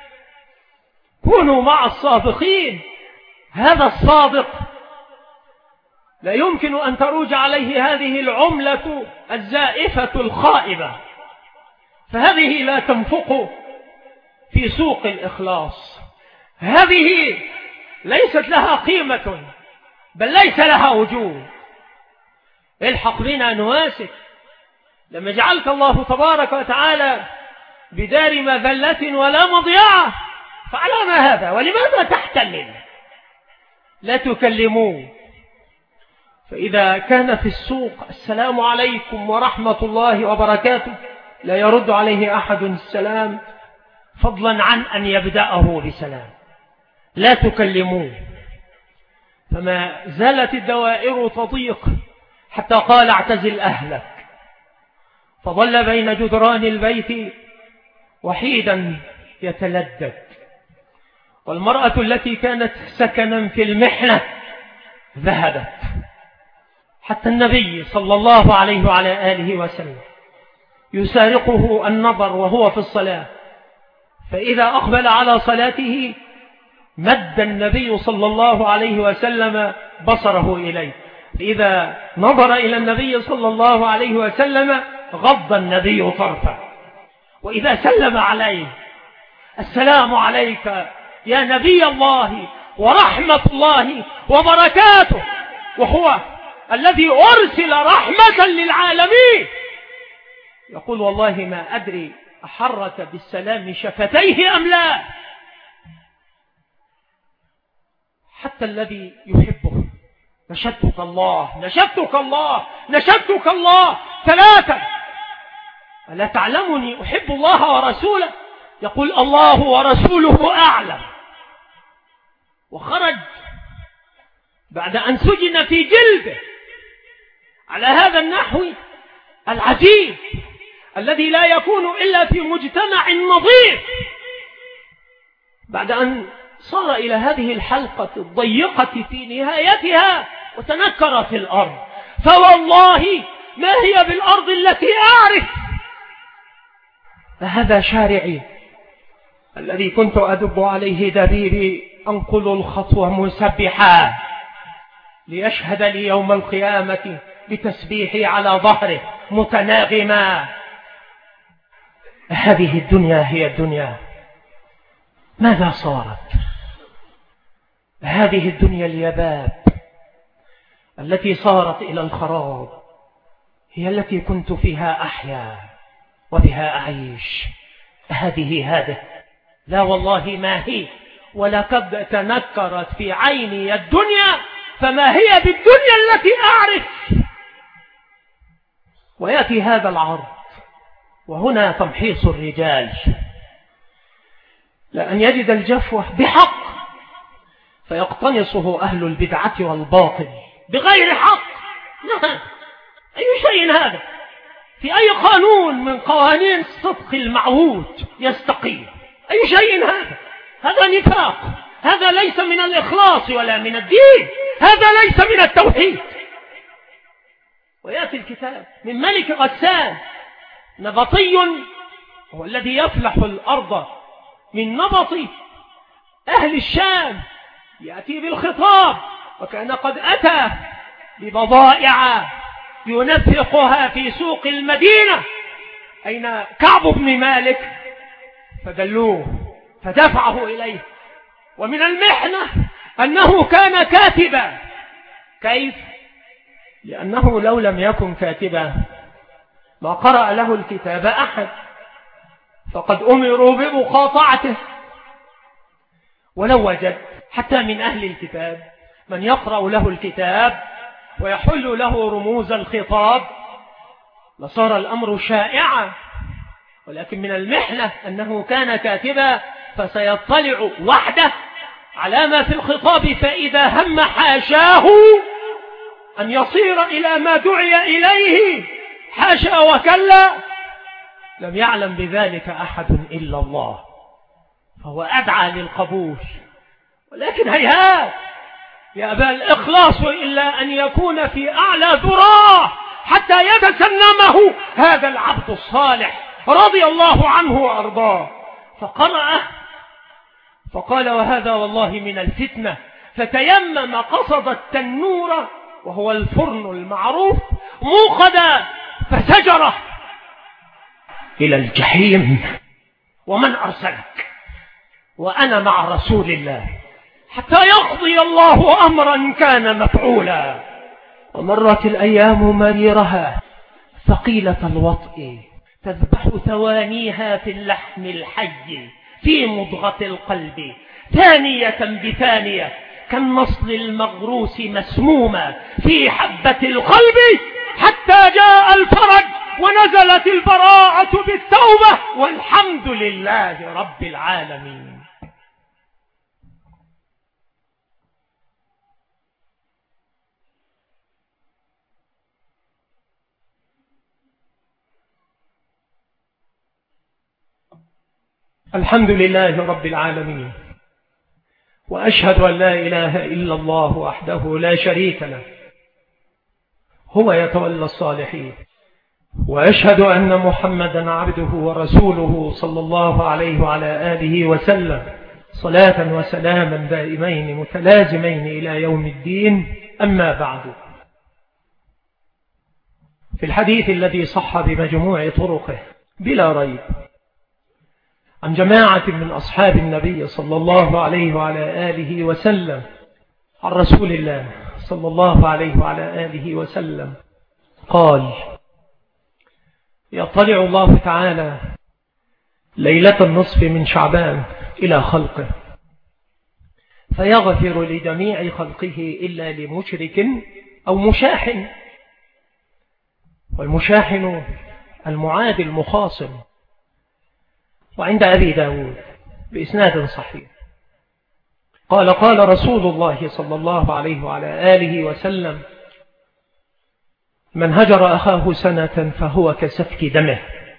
كونوا مع الصادقين. هذا الصادق لا يمكن أن تروج عليه هذه العملة الزائفة الخائبة، فهذه لا تنفق في سوق الإخلاص. هذه ليست لها قيمة، بل ليس لها وجود. الحق بنا نواسك. لما جعلك الله تبارك وتعالى بدار مذلة ولا مضيعة، فعلى ما هذا؟ ولماذا تحتلل؟ لا تكلموه. فإذا كان في السوق السلام عليكم ورحمة الله وبركاته لا يرد عليه أحد السلام، فضلا عن أن يبدأه بسلام. لا تكلموه. فما زالت الدوائر تضيق حتى قال اعتزل أهلك، فظل بين جدران البيت وحيدا يتلدد. والمرأة التي كانت سكنا في المحنة ذهبت، حتى النبي صلى الله عليه وعلى آله وسلم يسارقه النظر وهو في الصلاة، فإذا أقبل على صلاته مد النبي صلى الله عليه وسلم بصره إليه، فإذا نظر إلى النبي صلى الله عليه وسلم غض النبي طرفه، وإذا سلم عليه السلام عليك يا نبي الله ورحمة الله وبركاته، وهو الذي أرسل رحمة للعالمين، يقول والله ما أدري أحرك بالسلام شفتيه أم لا. حتى الذي يحبه نشدتك الله نشدتك الله نشدتك الله ثلاثة، ألا تعلمني أحب الله ورسوله؟ يقول الله ورسوله أعلم. وخرج بعد أن سجن في جلده على هذا النحو العجيب الذي لا يكون إلا في مجتمع نظيف، بعد أن صار إلى هذه الحلقة الضيقة في نهايتها وتنكر في الأرض، فوالله ما هي بالأرض التي أعرف. فهذا شارعي الذي كنت أدب عليه دبيبي، أنقل الخطوة مسبحا ليشهد لي يوم القيامة بتسبيحي على ظهره متناغما. هذه الدنيا هي الدنيا، ماذا صارت؟ هذه الدنيا اليباب التي صارت إلى الخراب هي التي كنت فيها أحيا وبها أعيش. هذه لا والله ما هي، ولقد تنكرت في عيني الدنيا، فما هي بالدنيا التي أعرف. ويأتي هذا العرض، وهنا تمحيص الرجال، لأن يجد الجفوة بحق فيقتنصه أهل البدعة والباطل بغير حق. لا، أي شيء هذا؟ في أي قانون من قوانين الصدق المعهود يستقيم؟ أي شيء هذا؟ هذا نفاق، هذا ليس من الإخلاص ولا من الدين، هذا ليس من التوحيد. ويأتي الكتاب من ملك غسان نبطي، هو الذي يفلح الأرض من نبط أهل الشام، يأتي بالخطاب، وكان قد أتى ببضائع ينفقها في سوق المدينة. أين كعب بن مالك؟ فدلوه فدفعه إليه. ومن المحنة أنه كان كاتبا. كيف؟ لأنه لو لم يكن كاتبا ما قرأ له الكتاب أحد، فقد أمروا بمقاطعته. ولو وجد حتى من أهل الكتاب من يقرأ له الكتاب ويحل له رموز الخطاب لصار الأمر شائعا. ولكن من المحنة أنه كان كاتبا، فسيطلع وحده على ما في الخطاب، فإذا هم حاشاه أن يصير إلى ما دعي إليه حاشا وكلا، لم يعلم بذلك أحد إلا الله، فهو أدعى للقبول. ولكن هيهات يأبى الإخلاص إلا أن يكون في أعلى ذراه حتى يتسنمه هذا العبد الصالح رضي الله عنه وأرضاه. فقرأ فقال وهذا والله من الفتنة، فتيمم قصد التنور وهو الفرن المعروف موقدا فسجره إلى الجحيم. ومن أرسلك؟ وأنا مع رسول الله حتى يقضي الله أمرا كان مفعولا. ومرت الأيام مريرها ثقيلة الوطء، تذبح ثوانيها في اللحم الحي في مضغة القلب، ثانية بثانية كالنصل المغروس مسمومة في حبة القلب، حتى جاء الفرج ونزلت البراءة بالتوبة، والحمد لله رب العالمين. الحمد لله رب العالمين، وأشهد أن لا إله إلا الله وحده لا شريك له، هو يتولى الصالحين، وأشهد أن محمدا عبده ورسوله صلى الله عليه وعلى آله وسلم، صلاة وسلاما دائمين متلازمين إلى يوم الدين. أما بعد، في الحديث الذي صح بمجموع طرقه بلا ريب عن جماعة من أصحاب النبي صلى الله عليه وعلى آله وسلم عن رسول الله صلى الله عليه وعلى آله وسلم قال: يطلع الله تعالى ليلة النصف من شعبان إلى خلقه فيغفر لجميع خلقه إلا لمشرك أو مشاحن، والمشاحن المعادي المخاصم. وعند أبي داود بإسناد صحيح قال رسول الله صلى الله عليه وعلى آله وسلم: من هجر أخاه سنة فهو كسفك دمه.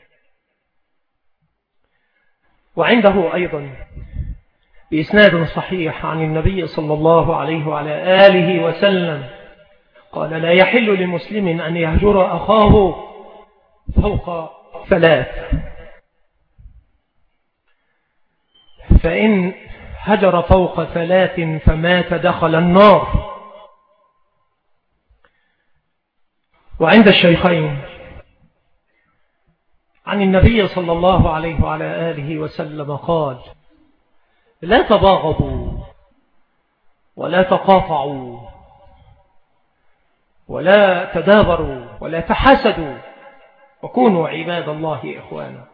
وعنده أيضا بإسناد صحيح عن النبي صلى الله عليه وعلى آله وسلم قال: لا يحل لمسلم أن يهجر أخاه فوق ثلاث، فإن هجر فوق ثلاث فمات دخل النار. وعند الشيخين عن النبي صلى الله عليه وعلى آله وسلم قال: لا تباغضوا ولا تقاطعوا ولا تدابروا ولا تحاسدوا وكونوا عباد الله إخوانا.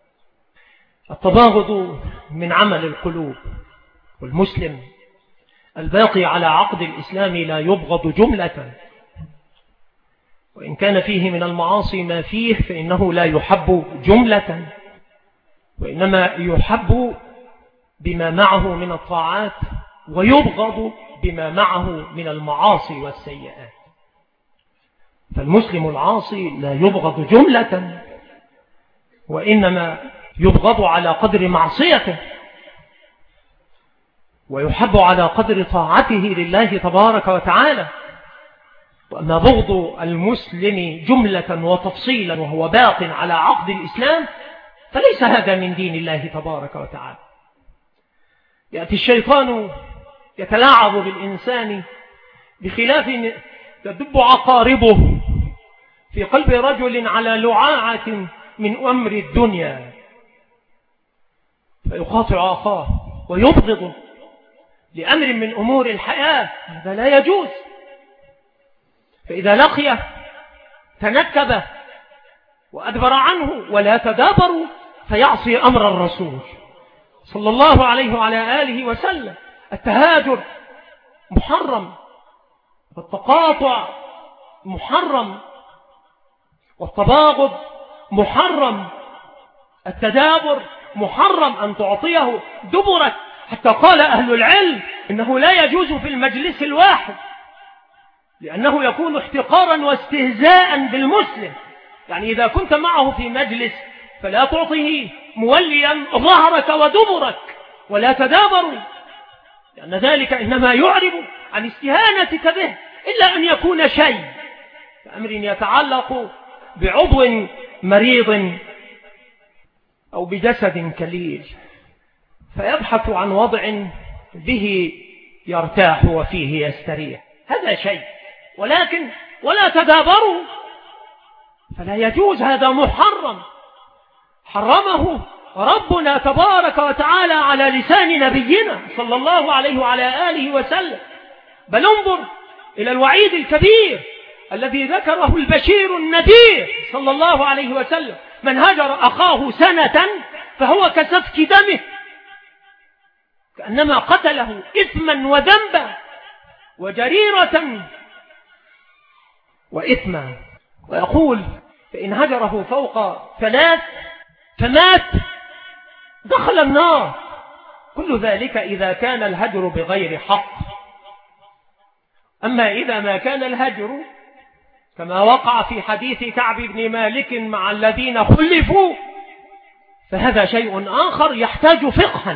التباغض من عمل القلوب، والمسلم الباقي على عقد الإسلام لا يبغض جملة، وإن كان فيه من المعاصي ما فيه فإنه لا يحب جملة، وإنما يحب بما معه من الطاعات ويبغض بما معه من المعاصي والسيئات. فالمسلم العاصي لا يبغض جملة، وإنما يبغض على قدر معصيته، ويحب على قدر طاعته لله تبارك وتعالى. وأما بغض المسلم جملة وتفصيلا وهو باق على عقد الإسلام فليس هذا من دين الله تبارك وتعالى. يأتي الشيطان يتلاعب بالإنسان بخلاف تدب عقاربه في قلب رجل على لعاعة من أمر الدنيا، فيقاطع أخاه ويبغض لأمر من أمور الحياة، هذا لا يجوز. فإذا لقيه تنكب وأدبر عنه، ولا تدابروا فيعصي أمر الرسول صلى الله عليه وعلى آله وسلم. التهاجر محرم، والتقاطع محرم، والتباغض محرم، التدابر محرم، أن تعطيه دبرك. حتى قال أهل العلم إنه لا يجوز في المجلس الواحد، لأنه يكون احتقارا واستهزاء بالمسلم. يعني إذا كنت معه في مجلس فلا تعطيه موليا ظهرك ودبرك، ولا تدابروا، لأن ذلك إنما يعرب عن استهانتك به، إلا أن يكون شيء كأمر يتعلق بعضو مريض أو بجسد كليل، فيبحث عن وضع به يرتاح وفيه يستريح، هذا شيء. ولكن ولا تدابروا فلا يجوز، هذا محرم، حرمه ربنا تبارك وتعالى على لسان نبينا صلى الله عليه وعلى آله وسلم. بل انظر إلى الوعيد الكبير الذي ذكره البشير النذير صلى الله عليه وسلم: من هجر أخاه سنة فهو كسفك دمه، كأنما قتله إثما وذنبا وجريرة وإثما. ويقول: فإن هجره فوق 3 فمات دخل النار. كل ذلك إذا كان الهجر بغير حق. أما إذا ما كان الهجر كما وقع في حديث كعب بن مالك مع الذين خلفوا، فهذا شيء آخر يحتاج فقها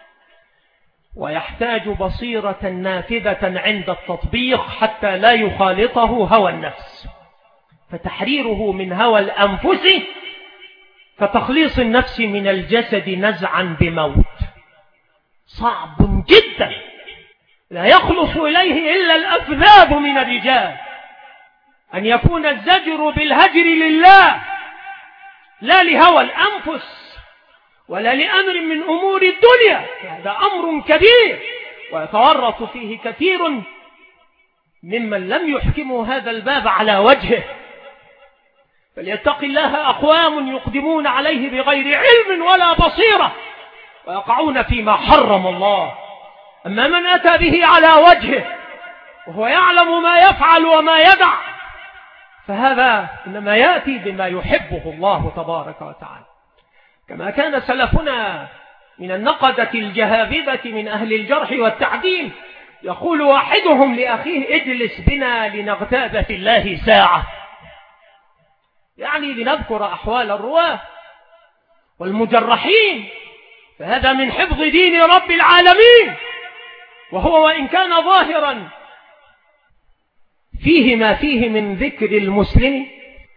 ويحتاج بصيرة نافذة عند التطبيق حتى لا يخالطه هوى النفس. فتحريره من هوى الأنفس كتخليص النفس من الجسد نزعا بموت، صعب جدا، لا يخلص إليه إلا الأفذاذ من الرجال. أن يكون الزجر بالهجر لله لا لهوى الأنفس ولا لأمر من أمور الدنيا، هذا أمر كبير ويتورط فيه كثير ممن لم يحكموا هذا الباب على وجهه. فليتق الله أقوام يقدمون عليه بغير علم ولا بصيرة ويقعون فيما حرم الله. أما من أتى به على وجهه وهو يعلم ما يفعل وما يدع فهذا إنما يأتي بما يحبه الله تبارك وتعالى. كما كان سلفنا من النقدة الجهابذة من أهل الجرح والتعديل يقول واحدهم لأخيه: اجلس بنا لنغتاب في الله ساعة، يعني لنذكر أحوال الرواة والمجرحين، فهذا من حفظ دين رب العالمين. وهو وإن كان ظاهرا فيه ما فيه من ذكر المسلم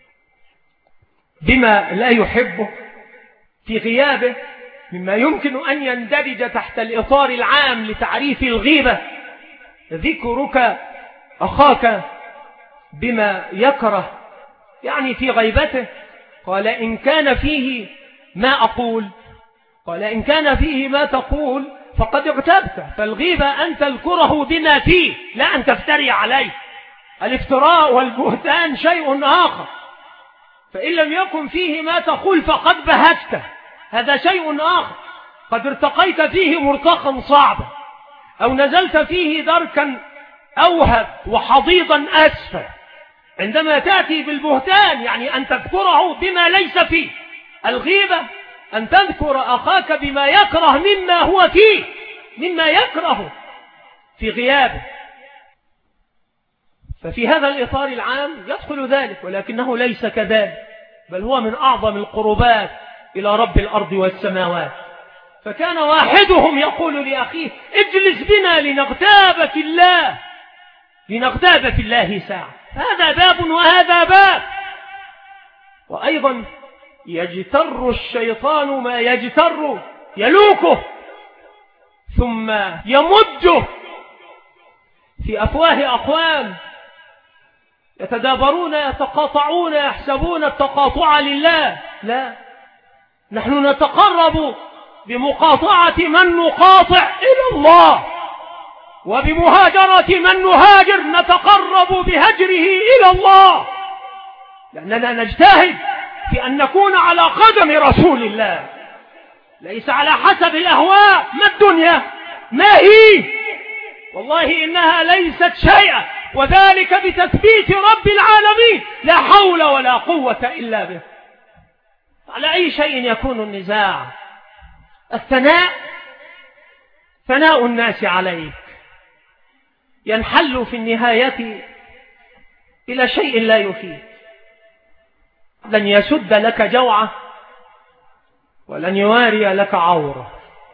بما لا يحبه في غيابه مما يمكن أن يندرج تحت الإطار العام لتعريف الغيبة، ذكرك أخاك بما يكره يعني في غيبته. قال: إن كان فيه ما أقول، قال: إن كان فيه ما تقول فقد اغتبته. فالغيبة أن تذكره بما فيه لا أن تفتري عليه. الافتراء والبهتان شيء آخر، فإن لم يكن فيه ما تقول فقد بهته، هذا شيء آخر. قد ارتقيت فيه مرتقا صعبا أو نزلت فيه دركا أوهب وحضيضا أسفل. عندما تأتي بالبهتان يعني أن تذكره بما ليس فيه. الغيبة أن تذكر أخاك بما يكره مما هو فيه، مما يكره في غيابه. ففي هذا الإطار العام يدخل ذلك، ولكنه ليس كذلك، بل هو من أعظم القربات إلى رب الأرض والسماوات. فكان واحدهم يقول لأخيه: اجلس بنا لنغتاب في الله، لنغتاب في الله ساعة. هذا باب وهذا باب. وأيضا يجتر الشيطان ما يجتر، يلوكه ثم يمده في أفواه أقوام يتدابرون يتقاطعون يحسبون التقاطع لله. لا، نحن نتقرب بمقاطعة من نقاطع إلى الله، وبمهاجرة من نهاجر نتقرب بهجره إلى الله، لأننا نجتهد في أن نكون على قدم رسول الله، ليس على حسب الأهواء. ما الدنيا؟ ما هي؟ والله إنها ليست شيئا، وذلك بتثبيت رب العالمين، لا حول ولا قوة إلا به. على أي شيء يكون النزاع؟ الثناء، ثناء الناس عليك ينحل في النهاية إلى شيء لا يفيد. لن يسد لك جوعة ولن يواري لك عورة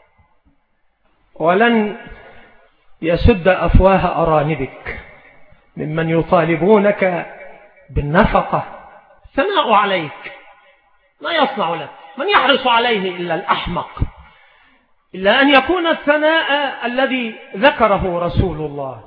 ولن يسد أفواه أرانبك ممن يطالبونك بالنفقة. ثناء عليك ما يصنع لك، من يحرص عليه إلا الأحمق، إلا أن يكون الثناء الذي ذكره رسول الله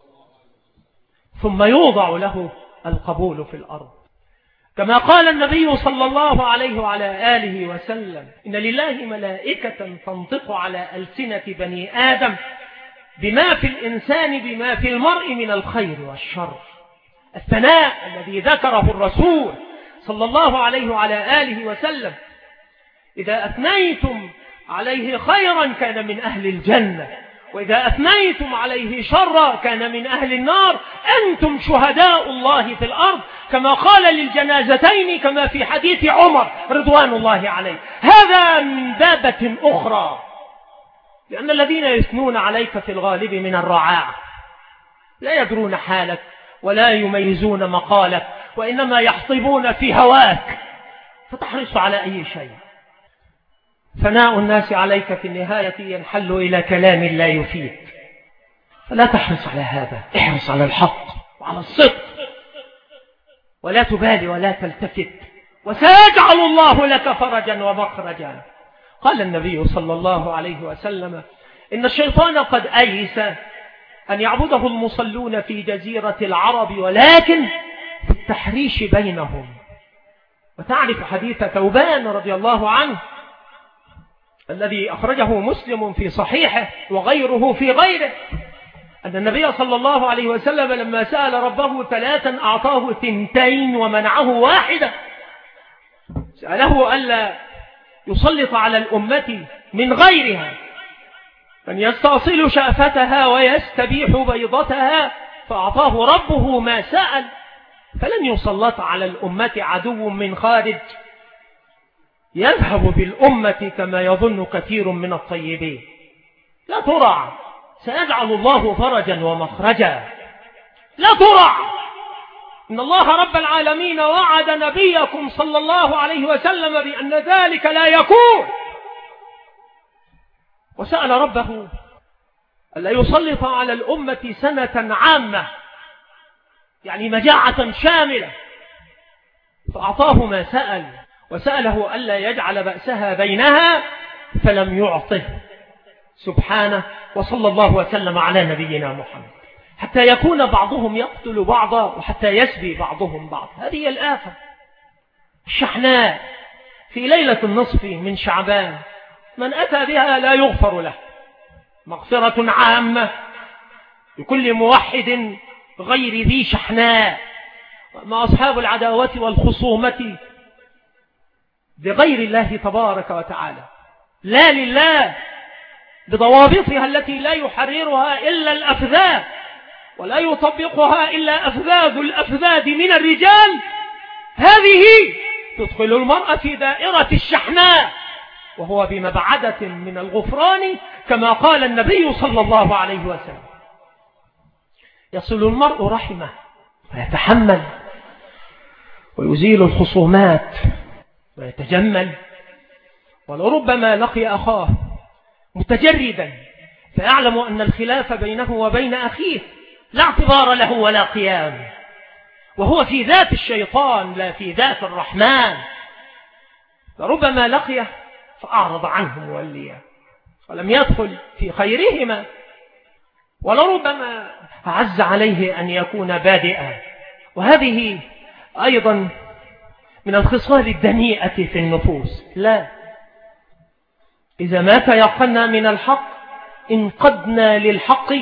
ثم يوضع له القبول في الأرض. كما قال النبي صلى الله عليه وعلى آله وسلم: إن لله ملائكة تنطق على ألسنة بني آدم بما في الإنسان بما في المرء من الخير والشر. الثناء الذي ذكره الرسول صلى الله عليه وعلى آله وسلم: إذا أثنيتم عليه خيرا كان من أهل الجنة، وإذا أثنيتم عليه شرا كان من أهل النار. أنتم شهداء الله في الأرض، كما قال للجنازتين كما في حديث عمر رضوان الله عليه. هذا من بابة أخرى، لأن الذين يثنون عليك في الغالب من الرعاع لا يدرون حالك ولا يميزون مقالك، وإنما يحطبون في هواك، فتحرص على أي شيء. ثناء الناس عليك في النهاية ينحل إلى كلام لا يفيد، فلا تحرص على هذا. احرص على الحق وعلى الصدق، ولا تبالي ولا تلتفت، وسيجعل الله لك فرجا ومخرجا. قال النبي صلى الله عليه وسلم: إن الشيطان قد أيس أن يعبده المصلون في جزيرة العرب، ولكن في التحريش بينهم. وتعرف حديث ثوبان رضي الله عنه الذي أخرجه مسلم في صحيحه وغيره في غيره، أن النبي صلى الله عليه وسلم لما سأل ربه 3 أعطاه 2 ومنعه 1. سأله ألا يسلط على الأمة من غيرها من يستأصل شأفتها ويستبيح بيضتها، فأعطاه ربه ما سأل، فلن يسلط على الأمة عدو من خارج يذهب بالأمة كما يظن كثير من الطيبين. لا ترع، سيجعل الله فرجا ومخرجا. لا ترع، إن الله رب العالمين وعد نبيكم صلى الله عليه وسلم بأن ذلك لا يكون، وسأل ربه ألا يسلط على الأمة سنة عامة، يعني مجاعة شاملة، فأعطاه ما سأل، وسأله ألا يجعل بأسها بينها، فلم يعطه سبحانه. وصلى الله وسلم على نبينا محمد، حتى يكون بعضهم يقتل بعضا وحتى يسبي بعضهم بعض. هذه الآفة الشحناء في ليلة النصف من شعبان، من أتى بها لا يغفر له. مغفرة عامة لكل موحد غير ذي شحناء. ما أصحاب العداوة والخصومة بغير الله تبارك وتعالى، لا لله، بضوابطها التي لا يحررها إلا الأفذاذ، ولا يطبقها إلا أفذاذ الأفذاذ من الرجال. هذه تدخل المرأة في دائرة الشحناء، وهو بمبعدة من الغفران كما قال النبي صلى الله عليه وسلم. يصل المرء رحمه ويتحمل ويزيل الخصومات ويتجمل، ولربما لقي أخاه متجردا فيعلم أن الخلاف بينه وبين أخيه لا اعتبار له ولا قيام، وهو في ذات الشيطان لا في ذات الرحمن. لربما لقيه فأعرض عنه موليا ولم يدخل في خيرهما، ولربما عز عليه أن يكون بادئا. وهذه أيضا من الخصال الدنيئة في النفوس. لا، إذا ما تيقنا من الحق انقدنا للحق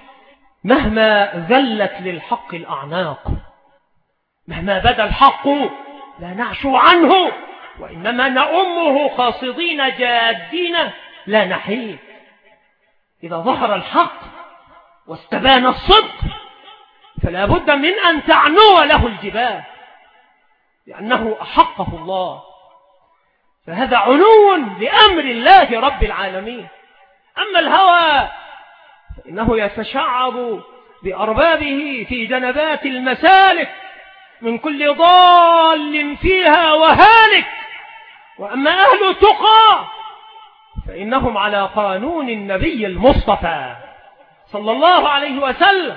مهما ذلت للحق الأعناق، مهما بدا الحق لا نعشو عنه، وإنما نأمه قاصدين جادين لا نحيد. إذا ظهر الحق واستبان الصدق فلا بد من أن تعنو له الجبال، لأنه أحقه الله، فهذا عنو لأمر الله رب العالمين. أما الهوى فإنه يتشعب بأربابه في جنبات المسالك من كل ضال فيها وهالك. وأما أهل التقى فإنهم على قانون النبي المصطفى صلى الله عليه وسلم.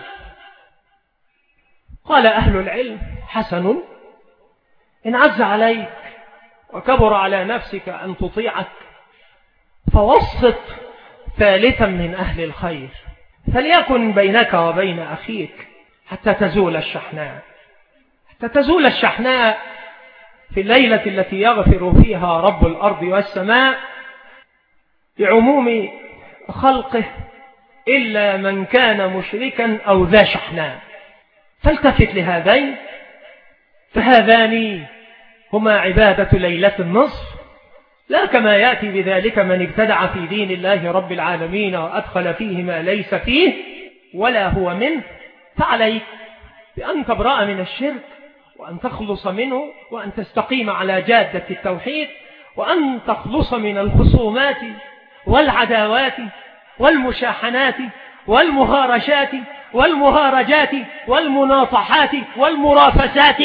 قال أهل العلم: حسن إن عز عليك وكبر على نفسك أن تطيعك فوسط ثالثا من أهل الخير، فليكن بينك وبين أخيك حتى تزول الشحناء، حتى تزول الشحناء في الليلة التي يغفر فيها رب الأرض والسماء لعموم خلقه إلا من كان مشركا أو ذا شحناء. فالتفت لهذين، فهذان هما عبادة ليلة النصف، لا كما يأتي بذلك من ابتدع في دين الله رب العالمين وأدخل فيه ما ليس فيه ولا هو منه. فعليك بأن تبرأ من الشرك، وأن تخلص منه، وأن تستقيم على جادة التوحيد، وأن تخلص من الخصومات والعداوات والمشاحنات والمهارشات والمهارجات والمناطحات والمرافسات،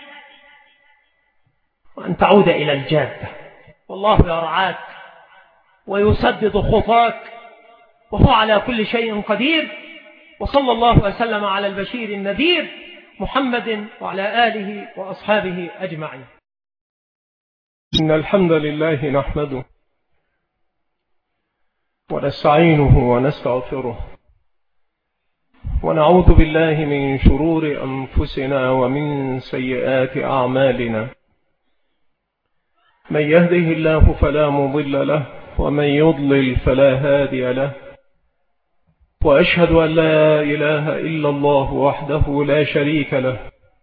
وأن تعود إلى الجادة. والله يرعاك ويسدد خطاك، وهو على كل شيء قدير. وصلى الله وسلم على البشير النذير محمد وعلى آله وأصحابه أجمعين. إن الحمد لله نحمده ونستعينه ونستغفره، ونعوذ بالله من شرور أنفسنا ومن سيئات أعمالنا. من يهده الله فلا مضل له، ومن يضلل فلا هادي له، وأشهد أن لا إله إلا الله وحده لا شريك له،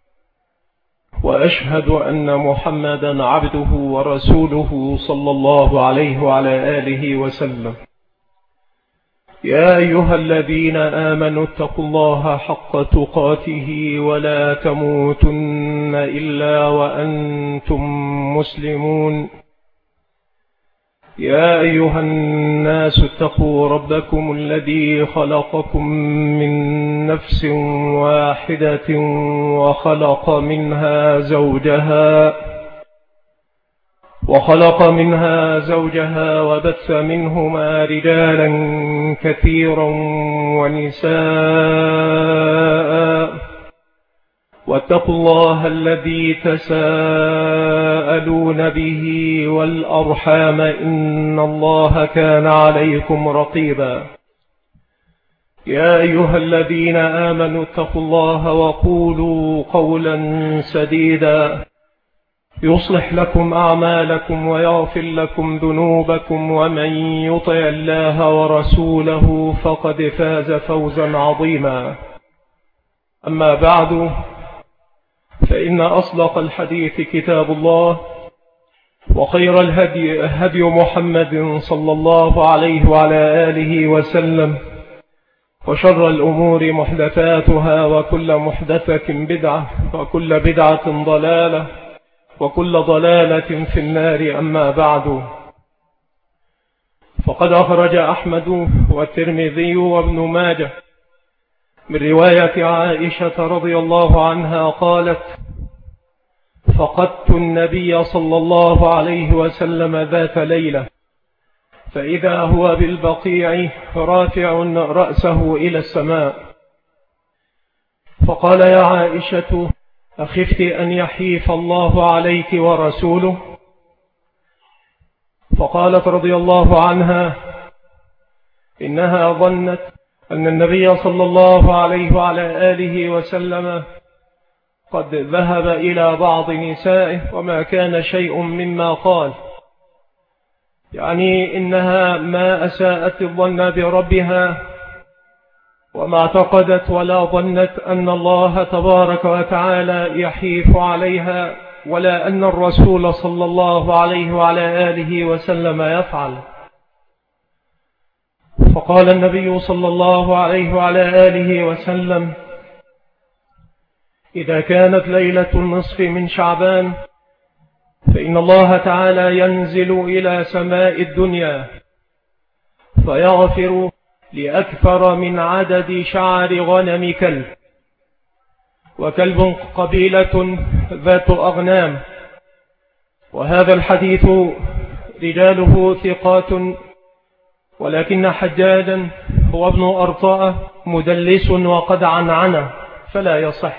وأشهد أن محمدا عبده ورسوله صلى الله عليه وعلى آله وسلم. يا أيها الذين آمنوا اتقوا الله حق تقاته ولا تموتن إلا وأنتم مسلمون. يا أيها الناس اتقوا ربكم الذي خلقكم من نفس واحدة وخلق منها زوجها وبث منهما رجالا كثيرا ونساء، واتقوا الله الذي تساءلون به والأرحام إن الله كان عليكم رقيبا. يا أيها الذين آمنوا اتقوا الله وقولوا قولا سديدا يصلح لكم أعمالكم ويغفر لكم ذنوبكم، ومن يطع الله ورسوله فقد فاز فوزا عظيما. أما بعد، فإن أصدق الحديث كتاب الله، وخير الهدي هدي محمد صلى الله عليه وعلى آله وسلم، وشر الأمور محدثاتها، وكل محدثة بدعة، وكل بدعة ضلالة، وكل ضلالة في النار. أما بعد، فقد أخرج أحمد والترمذي وابن ماجه من رواية عائشة رضي الله عنها قالت: فقدت النبي صلى الله عليه وسلم ذات ليلة، فإذا هو بالبقيع رافع رأسه إلى السماء، فقال: يا عائشة، أخفت أن يحيف الله عليك ورسوله؟ فقالت رضي الله عنها: إنها ظنت أن النبي صلى الله عليه وعلى آله وسلم قد ذهب إلى بعض نسائه، وما كان شيء مما قال، يعني إنها ما أساءت الظن بربها، وما اعتقدت ولا ظنت أن الله تبارك وتعالى يحيف عليها، ولا أن الرسول صلى الله عليه وعلى آله وسلم يفعل. فقال النبي صلى الله عليه وعلى آله وسلم: إذا كانت ليلة النصف من شعبان فإن الله تعالى ينزل إلى سماء الدنيا فيغفر لأكثر من عدد شعر غنم كلب، وكلب قبيلة ذات أغنام. وهذا الحديث رجاله ثقات، ولكن حجاجا هو ابن أرطاء مدلس وقد عنعنه فلا يصح.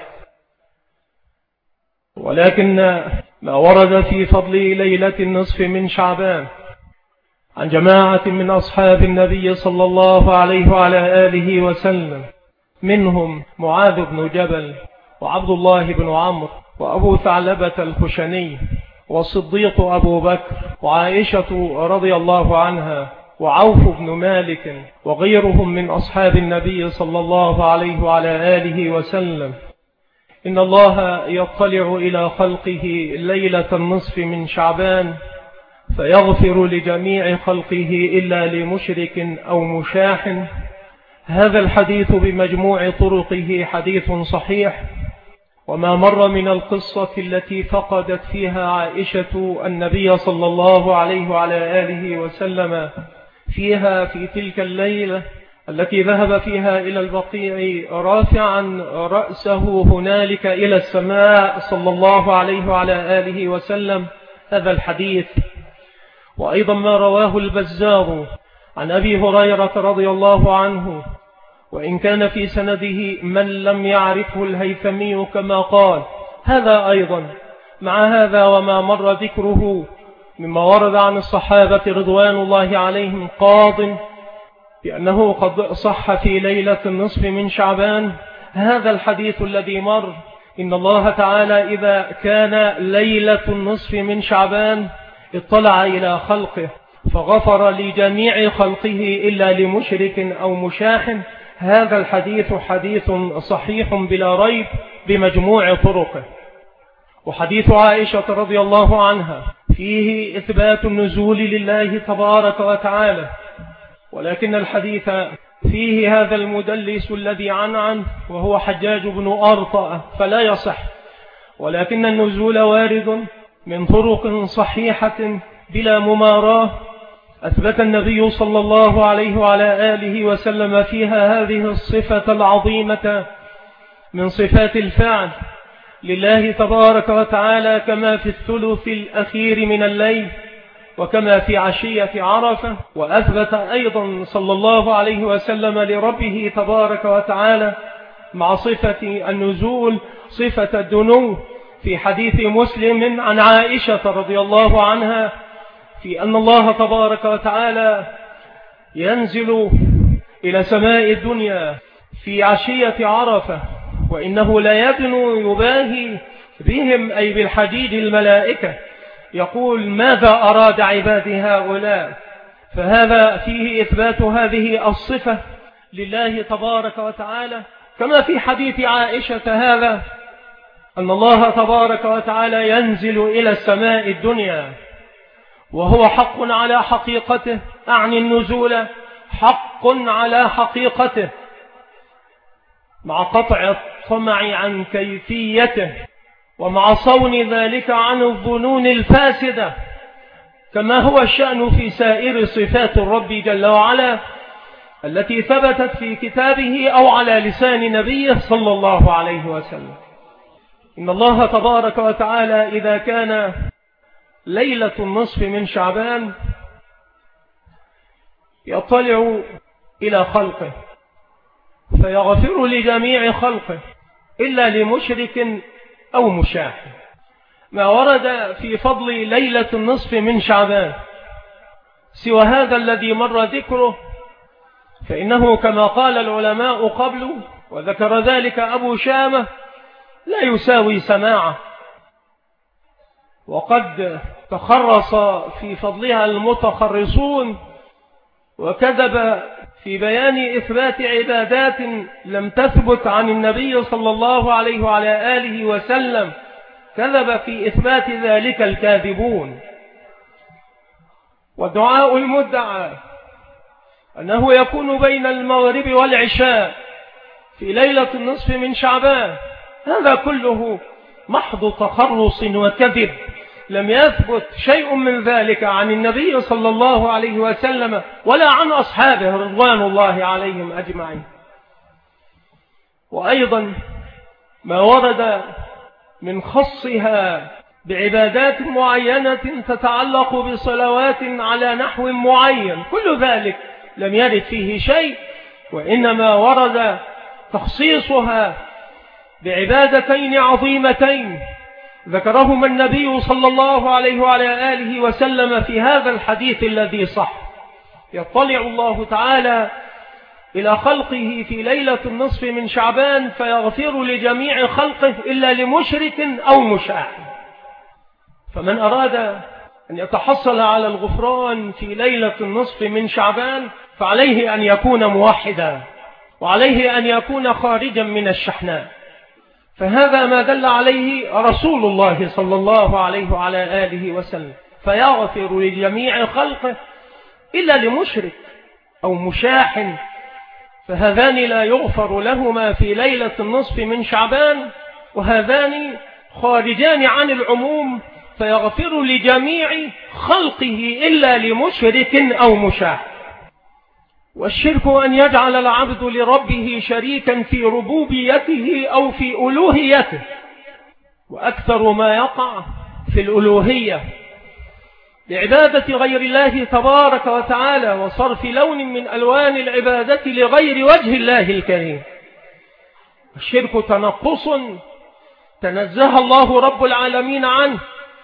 ولكن ما ورد في فضل ليلة النصف من شعبان عن جماعة من أصحاب النبي صلى الله عليه وعلى آله وسلم، منهم معاذ بن جبل، وعبد الله بن عمرو، وأبو ثعلبة الخشني، والصديق أبو بكر، وعائشة رضي الله عنها، وعوف بن مالك، وغيرهم من أصحاب النبي صلى الله عليه وعلى آله وسلم، إن الله يطلع إلى خلقه ليلة النصف من شعبان فيغفر لجميع خلقه إلا لمشرك أو مشاح. هذا الحديث بمجموع طرقه حديث صحيح، وما مر من القصة التي فقدت فيها عائشة النبي صلى الله عليه وعلى آله وسلم فيها في تلك الليلة التي ذهب فيها إلى البقيع رافعا رأسه هنالك إلى السماء صلى الله عليه وعلى آله وسلم، هذا الحديث. وأيضا ما رواه البزار عن أبي هريرة رضي الله عنه، وإن كان في سنده من لم يعرفه الهيثمي كما قال، هذا أيضا مع هذا وما مر ذكره مما ورد عن الصحابة رضوان الله عليهم قاض بأنه قد صح في ليلة النصف من شعبان هذا الحديث الذي مر، إن الله تعالى إذا كان ليلة النصف من شعبان اطلع إلى خلقه فغفر لجميع خلقه إلا لمشرك أو مشاح. هذا الحديث حديث صحيح بلا ريب بمجموع طرقه. وحديث عائشة رضي الله عنها فيه إثبات النزول لله تبارك وتعالى، ولكن الحديث فيه هذا المدلس الذي عنه وهو حجاج بن أرطأ فلا يصح، ولكن النزول وارد من طرق صحيحة بلا مماراة أثبت النبي صلى الله عليه وعلى آله وسلم فيها هذه الصفة العظيمة من صفات الفعل لله تبارك وتعالى، كما في الثلث الأخير من الليل وكما في عشية عرفة. وأثبت أيضا صلى الله عليه وسلم لربه تبارك وتعالى مع صفة النزول صفة الدنو في حديث مسلم عن عائشة رضي الله عنها في أن الله تبارك وتعالى ينزل إلى سماء الدنيا في عشية عرفة، وإنه لا يدنو يباهي بهم أي بالحديد الملائكة، يقول ماذا أراد عبادي هؤلاء. فهذا فيه إثبات هذه الصفة لله تبارك وتعالى، كما في حديث عائشة هذا أن الله تبارك وتعالى ينزل إلى السماء الدنيا وهو حق على حقيقته، أعني النزول حق على حقيقته مع قطع الطمع عن كيفيته ومع صون ذلك عن الظنون الفاسدة، كما هو الشأن في سائر صفات الرب جل وعلا التي ثبتت في كتابه أو على لسان نبيه صلى الله عليه وسلم. إن الله تبارك وتعالى إذا كان ليلة النصف من شعبان يطلع إلى خلقه فيغفر لجميع خلقه إلا لمشرك أو مشاح. ما ورد في فضل ليلة النصف من شعبان سوى هذا الذي مر ذكره فإنه كما قال العلماء قبله وذكر ذلك أبو شامة لا يساوي سماعه، وقد تخرص في فضلها المتخرصون وكذب في بيان إثبات عبادات لم تثبت عن النبي صلى الله عليه وعلى آله وسلم، كذب في إثبات ذلك الكاذبون. ودعاء المدعى أنه يكون بين المغرب والعشاء في ليلة النصف من شعبان هذا كله محض تخرص وكذب، لم يثبت شيء من ذلك عن النبي صلى الله عليه وسلم ولا عن أصحابه رضوان الله عليهم أجمعين. وأيضا ما ورد من خصها بعبادات معينة تتعلق بصلوات على نحو معين، كل ذلك لم يرد فيه شيء، وإنما ورد تخصيصها بعبادتين عظيمتين ذكرهما النبي صلى الله عليه وعلى آله وسلم في هذا الحديث الذي صح. يطلع الله تعالى إلى خلقه في ليلة النصف من شعبان فيغفر لجميع خلقه إلا لمشرك أو مشاح. فمن أراد أن يتحصل على الغفران في ليلة النصف من شعبان فعليه أن يكون موحدا، وعليه أن يكون خارجا من الشحناء، فهذا ما دل عليه رسول الله صلى الله عليه وعلى آله وسلم، فيغفر لجميع خلقه إلا لمشرك أو مشاحن، فهذان لا يغفر لهما في ليلة النصف من شعبان، وهذان خارجان عن العموم، فيغفر لجميع خلقه إلا لمشرك أو مشاحن. والشرك أن يجعل العبد لربه شريكا في ربوبيته أو في ألوهيته، وأكثر ما يقع في الألوهية لعبادة غير الله تبارك وتعالى، وصرف لون من ألوان العبادة لغير وجه الله الكريم. الشرك تنقص تنزه الله رب العالمين عنه،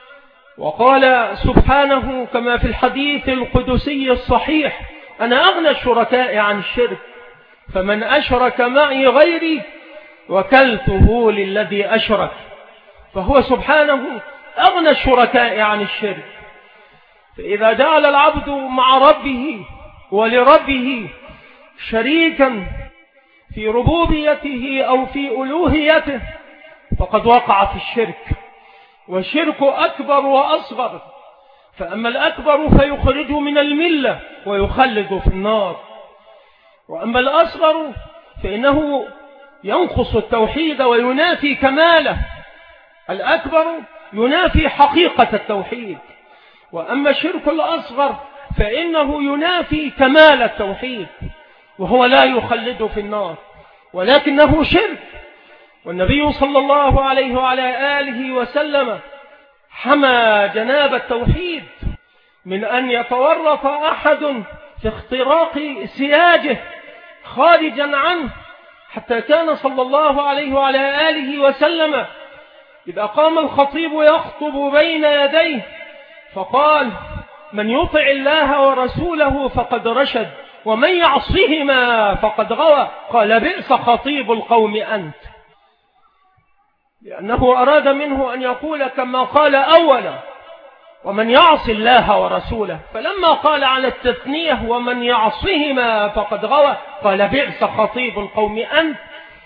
وقال سبحانه كما في الحديث القدسي الصحيح: أنا أغنى الشركاء عن الشرك، فمن أشرك معي غيري وكلته للذي أشرك. فهو سبحانه أغنى الشركاء عن الشرك. فإذا جعل العبد مع ربه ولربه شريكا في ربوبيته أو في ألوهيته فقد وقع في الشرك، والشرك أكبر وأصغر، فأما الأكبر فيخرج من الملة ويخلد في النار، وأما الأصغر فإنه ينقص التوحيد وينافي كماله. الأكبر ينافي حقيقة التوحيد، وأما الشرك الأصغر فإنه ينافي كمال التوحيد، وهو لا يخلد في النار ولكنه شرك. والنبي صلى الله عليه وعلى آله وسلم حمى جناب التوحيد من أن يتورط أحد في اختراق سياجه خارجا عنه، حتى كان صلى الله عليه وعلى آله وسلم إذا قام الخطيب يخطب بين يديه فقال: من يطع الله ورسوله فقد رشد، ومن يعصهما فقد غوى. قال: بئس خطيب القوم أنت، لأنه أراد منه أن يقول كما قال أولا: ومن يعص الله ورسوله، فلما قال على التثنية ومن يعصهما فقد غوى قال: بئس خطيب القوم أنت.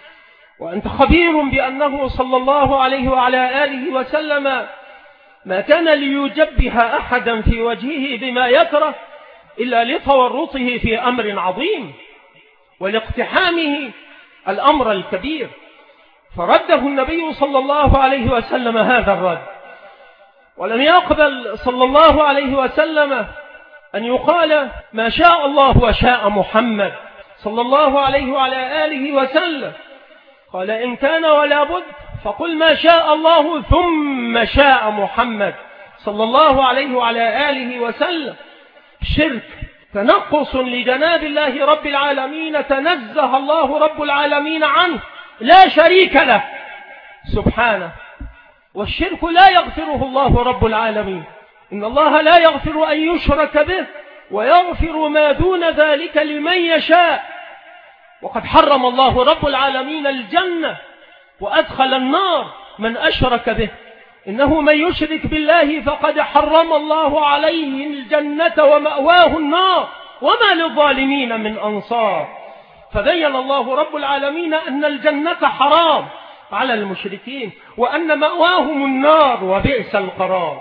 وأنت خبير بأنه صلى الله عليه وعلى آله وسلم ما كان ليجبه أحدا في وجهه بما يكره إلا لتورطه في أمر عظيم ولاقتحامه الأمر الكبير، فرده النبي صلى الله عليه وسلم هذا الرد. ولم يقبل صلى الله عليه وسلم أن يقال ما شاء الله وشاء محمد صلى الله عليه وعلى آله وسلم. قال: إن كان ولا بد فقل ما شاء الله ثم شاء محمد صلى الله عليه وعلى آله وسلم. الشرك تنقص لجناب الله رب العالمين تنزه الله رب العالمين عنه، لا شريك له سبحانه. والشرك لا يغفره الله رب العالمين، إن الله لا يغفر أن يشرك به ويغفر ما دون ذلك لمن يشاء. وقد حرم الله رب العالمين الجنة وأدخل النار من أشرك به، إنه من يشرك بالله فقد حرم الله عليه الجنة ومأواه النار وما للظالمين من أنصار. فبين الله رب العالمين أن الجنة حرام على المشركين وأن مأواهم النار وبئس القرار.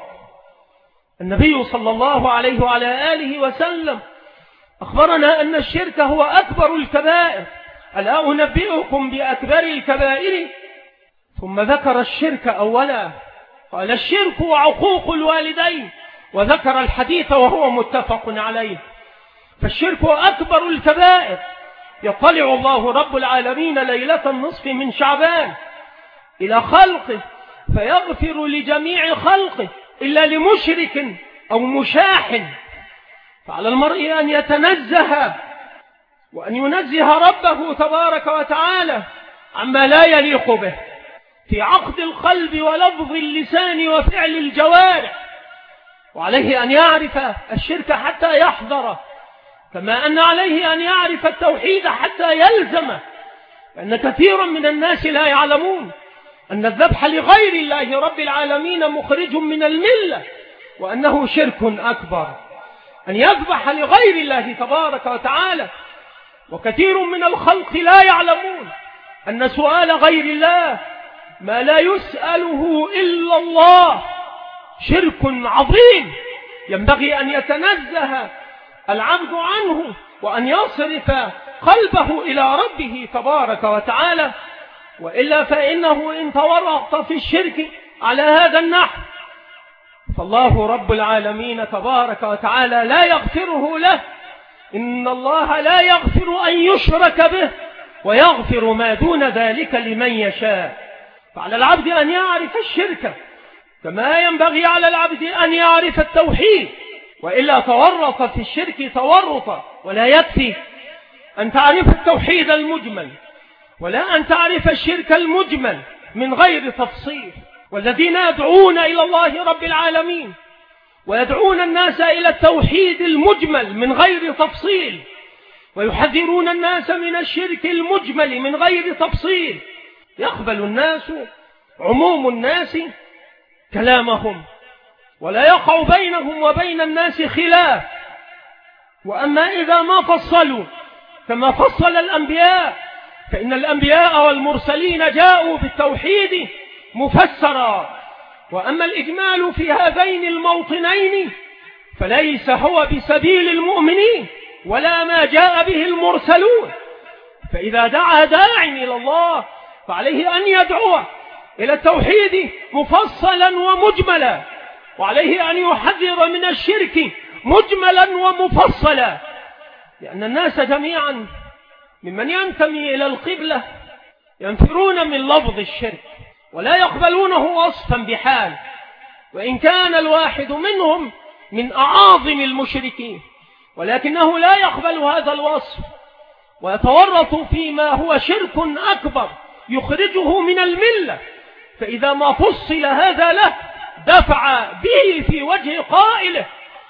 النبي صلى الله عليه وعلى آله وسلم أخبرنا أن الشرك هو أكبر الكبائر. ألا أنبئكم بأكبر الكبائر؟ ثم ذكر الشرك أولا، قال: الشرك وعقوق الوالدين، وذكر الحديث وهو متفق عليه. فالشرك أكبر الكبائر. يطلع الله رب العالمين ليلة النصف من شعبان إلى خلقه فيغفر لجميع خلقه إلا لمشرك أو مشاحن. فعلى المرء أن يتنزه وأن ينزه ربه تبارك وتعالى عما لا يليق به في عقد القلب ولفظ اللسان وفعل الجوارح. وعليه أن يعرف الشرك حتى يحذره، كما أن عليه أن يعرف التوحيد حتى يلزمه، لأن كثيرا من الناس لا يعلمون أن الذبح لغير الله رب العالمين مخرج من الملة، وأنه شرك أكبر أن يذبح لغير الله تبارك وتعالى. وكثير من الخلق لا يعلمون أن سؤال غير الله ما لا يسأله إلا الله شرك عظيم ينبغي أن يتنزه العبد عنه وأن يصرف قلبه إلى ربه تبارك وتعالى، وإلا فإنه إن تورط في الشرك على هذا النحو فالله رب العالمين تبارك وتعالى لا يغفره له. إن الله لا يغفر أن يشرك به ويغفر ما دون ذلك لمن يشاء. فعلى العبد أن يعرف الشرك كما ينبغي على العبد أن يعرف التوحيد، وإلا تورط في الشرك تورطا. ولا يكفي أن تعرف التوحيد المجمل ولا أن تعرف الشرك المجمل من غير تفصيل. والذين يدعون إلى الله رب العالمين ويدعون الناس إلى التوحيد المجمل من غير تفصيل، ويحذرون الناس من الشرك المجمل من غير تفصيل، يقبل الناس عموم الناس كلامهم ولا يقع بينهم وبين الناس خلاف. وأما إذا ما فصلوا كما فصل الأنبياء، فإن الأنبياء والمرسلين جاءوا بالتوحيد مفسرا. وأما الإجمال في هذين الموطنين فليس هو بسبيل المؤمنين ولا ما جاء به المرسلون. فإذا دعا داع إلى الله فعليه أن يدعو إلى التوحيد مفصلا ومجملا، وعليه أن يحذر من الشرك مجملا ومفصلا، لأن الناس جميعا ممن ينتمي إلى القبلة ينفرون من لفظ الشرك ولا يقبلونه وصفا بحال، وإن كان الواحد منهم من أعاظم المشركين، ولكنه لا يقبل هذا الوصف ويتورط فيما هو شرك أكبر يخرجه من الملة. فإذا ما فصل هذا له دفع به في وجه قائله.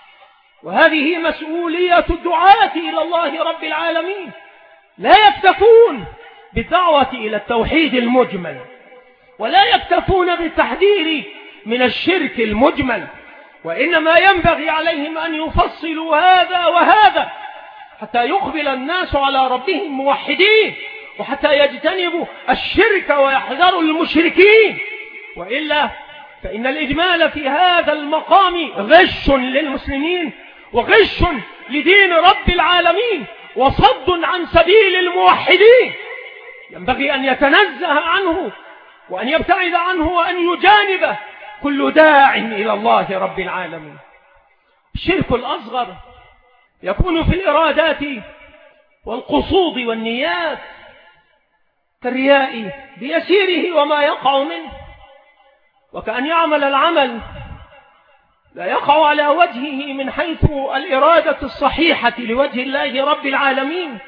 وهذه مسؤولية الدعاة إلى الله رب العالمين، لا يكتفون بالدعوة إلى التوحيد المجمل ولا يكتفون بالتحذير من الشرك المجمل، وإنما ينبغي عليهم أن يفصلوا هذا وهذا حتى يقبل الناس على ربهم موحدين، وحتى يجتنبوا الشرك ويحذروا المشركين. وإلا فإن الإجمال في هذا المقام غش للمسلمين وغش لدين رب العالمين وصد عن سبيل الموحدين، ينبغي أن يتنزه عنه وأن يبتعد عنه وأن يجانبه كل داع إلى الله رب العالمين. الشرك الأصغر يكون في الإرادات والقصود والنيات كالرياء بيسيره وما يقع منه، وكأن يعمل العمل لا يقع على وجهه من حيث الإرادة الصحيحة لوجه الله رب العالمين،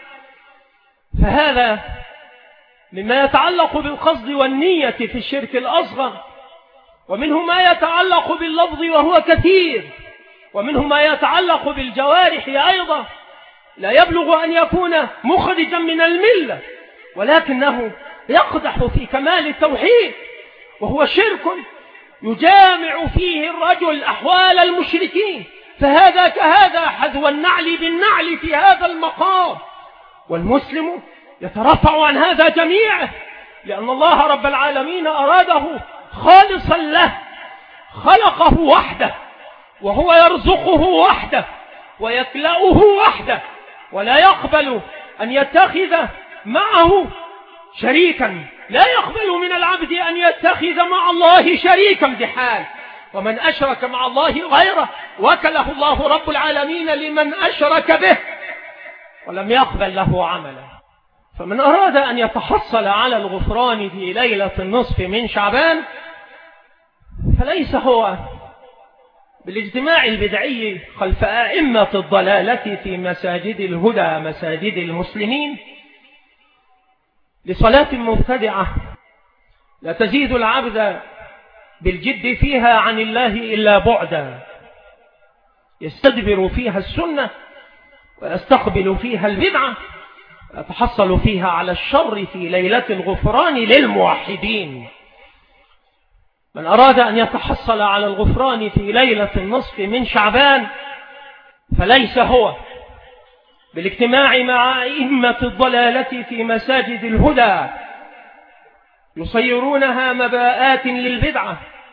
فهذا مما يتعلق بالقصد والنية في الشرك الأصغر. ومنه ما يتعلق باللفظ وهو كثير، ومنه ما يتعلق بالجوارح أيضا لا يبلغ أن يكون مخرجا من الملة، ولكنه يقدح في كمال التوحيد، وهو شرك يجامع فيه الرجل أحوال المشركين، فهذا كهذا حذو النعل بالنعل في هذا المقام. والمسلم يترفع عن هذا جميعه، لأن الله رب العالمين أراده خالصا له، خلقه وحده وهو يرزقه وحده ويكلأه وحده، ولا يقبل أن يتخذ معه شريكا، لا يقبل من العبد أن يتخذ مع الله شريكا بحال. ومن أشرك مع الله غيره وكله الله رب العالمين لمن أشرك به ولم يقبل له عملا. فمن أراد أن يتحصل على الغفران في ليلة النصف من شعبان فليس هو بالاجتماع البدعي خلف أئمة الضلالة في مساجد الهدى مساجد المسلمين لصلاة مبتدعة لا تزيد العبد بالجد فيها عن الله إلا بعدا، يستدبر فيها السنة ويستقبل فيها البدعة، يتحصل فيها على الشر في ليلة الغفران للموحدين. من أراد أن يتحصل على الغفران في ليلة النصف من شعبان فليس هو بالاجتماع مع أئمة الضلالة في مساجد الهدى يصيرونها مباءات للبدعة،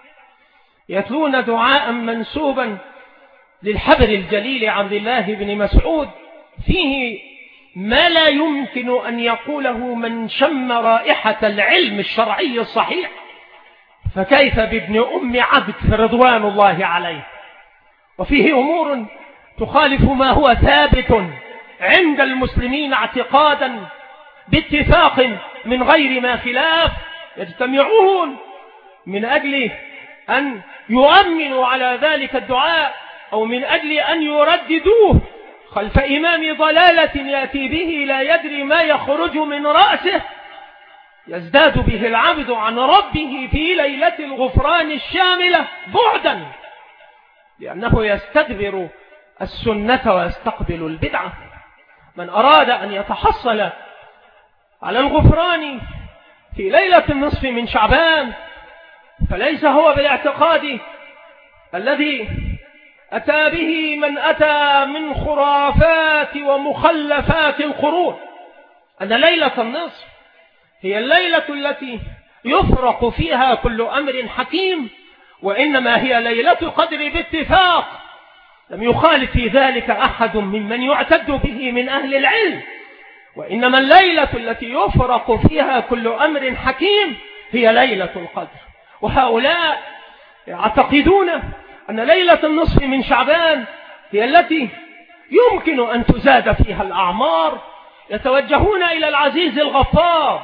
يتلون دعاء منسوبا للحبر الجليل عبد الله بن مسعود فيه ما لا يمكن أن يقوله من شم رائحة العلم الشرعي الصحيح، فكيف بابن أم عبد رضوان الله عليه؟ وفيه أمور تخالف ما هو ثابت عند المسلمين اعتقادا باتفاق من غير ما خلاف، يجتمعون من أجل أن يؤمنوا على ذلك الدعاء أو من أجل أن يرددوه خلف إمام ضلالة يأتي به لا يدري ما يخرج من رأسه، يزداد به العبد عن ربه في ليلة الغفران الشاملة بعدا، لأنه يستدبر السنة ويستقبل البدعة. من أراد أن يتحصل على الغفران في ليلة النصف من شعبان فليس هو بالاعتقاد الذي أتى به من أتى من خرافات ومخلفات القرون، أن ليلة النصف هي الليلة التي يفرق فيها كل أمر حكيم، وإنما هي ليلة قدر باتفاق، لم يخالف في ذلك أحد ممن يعتد به من أهل العلم، وإنما الليلة التي يفرق فيها كل أمر حكيم هي ليلة القدر. وهؤلاء يعتقدون أن ليلة النصف من شعبان هي التي يمكن أن تزاد فيها الأعمار، يتوجهون إلى العزيز الغفار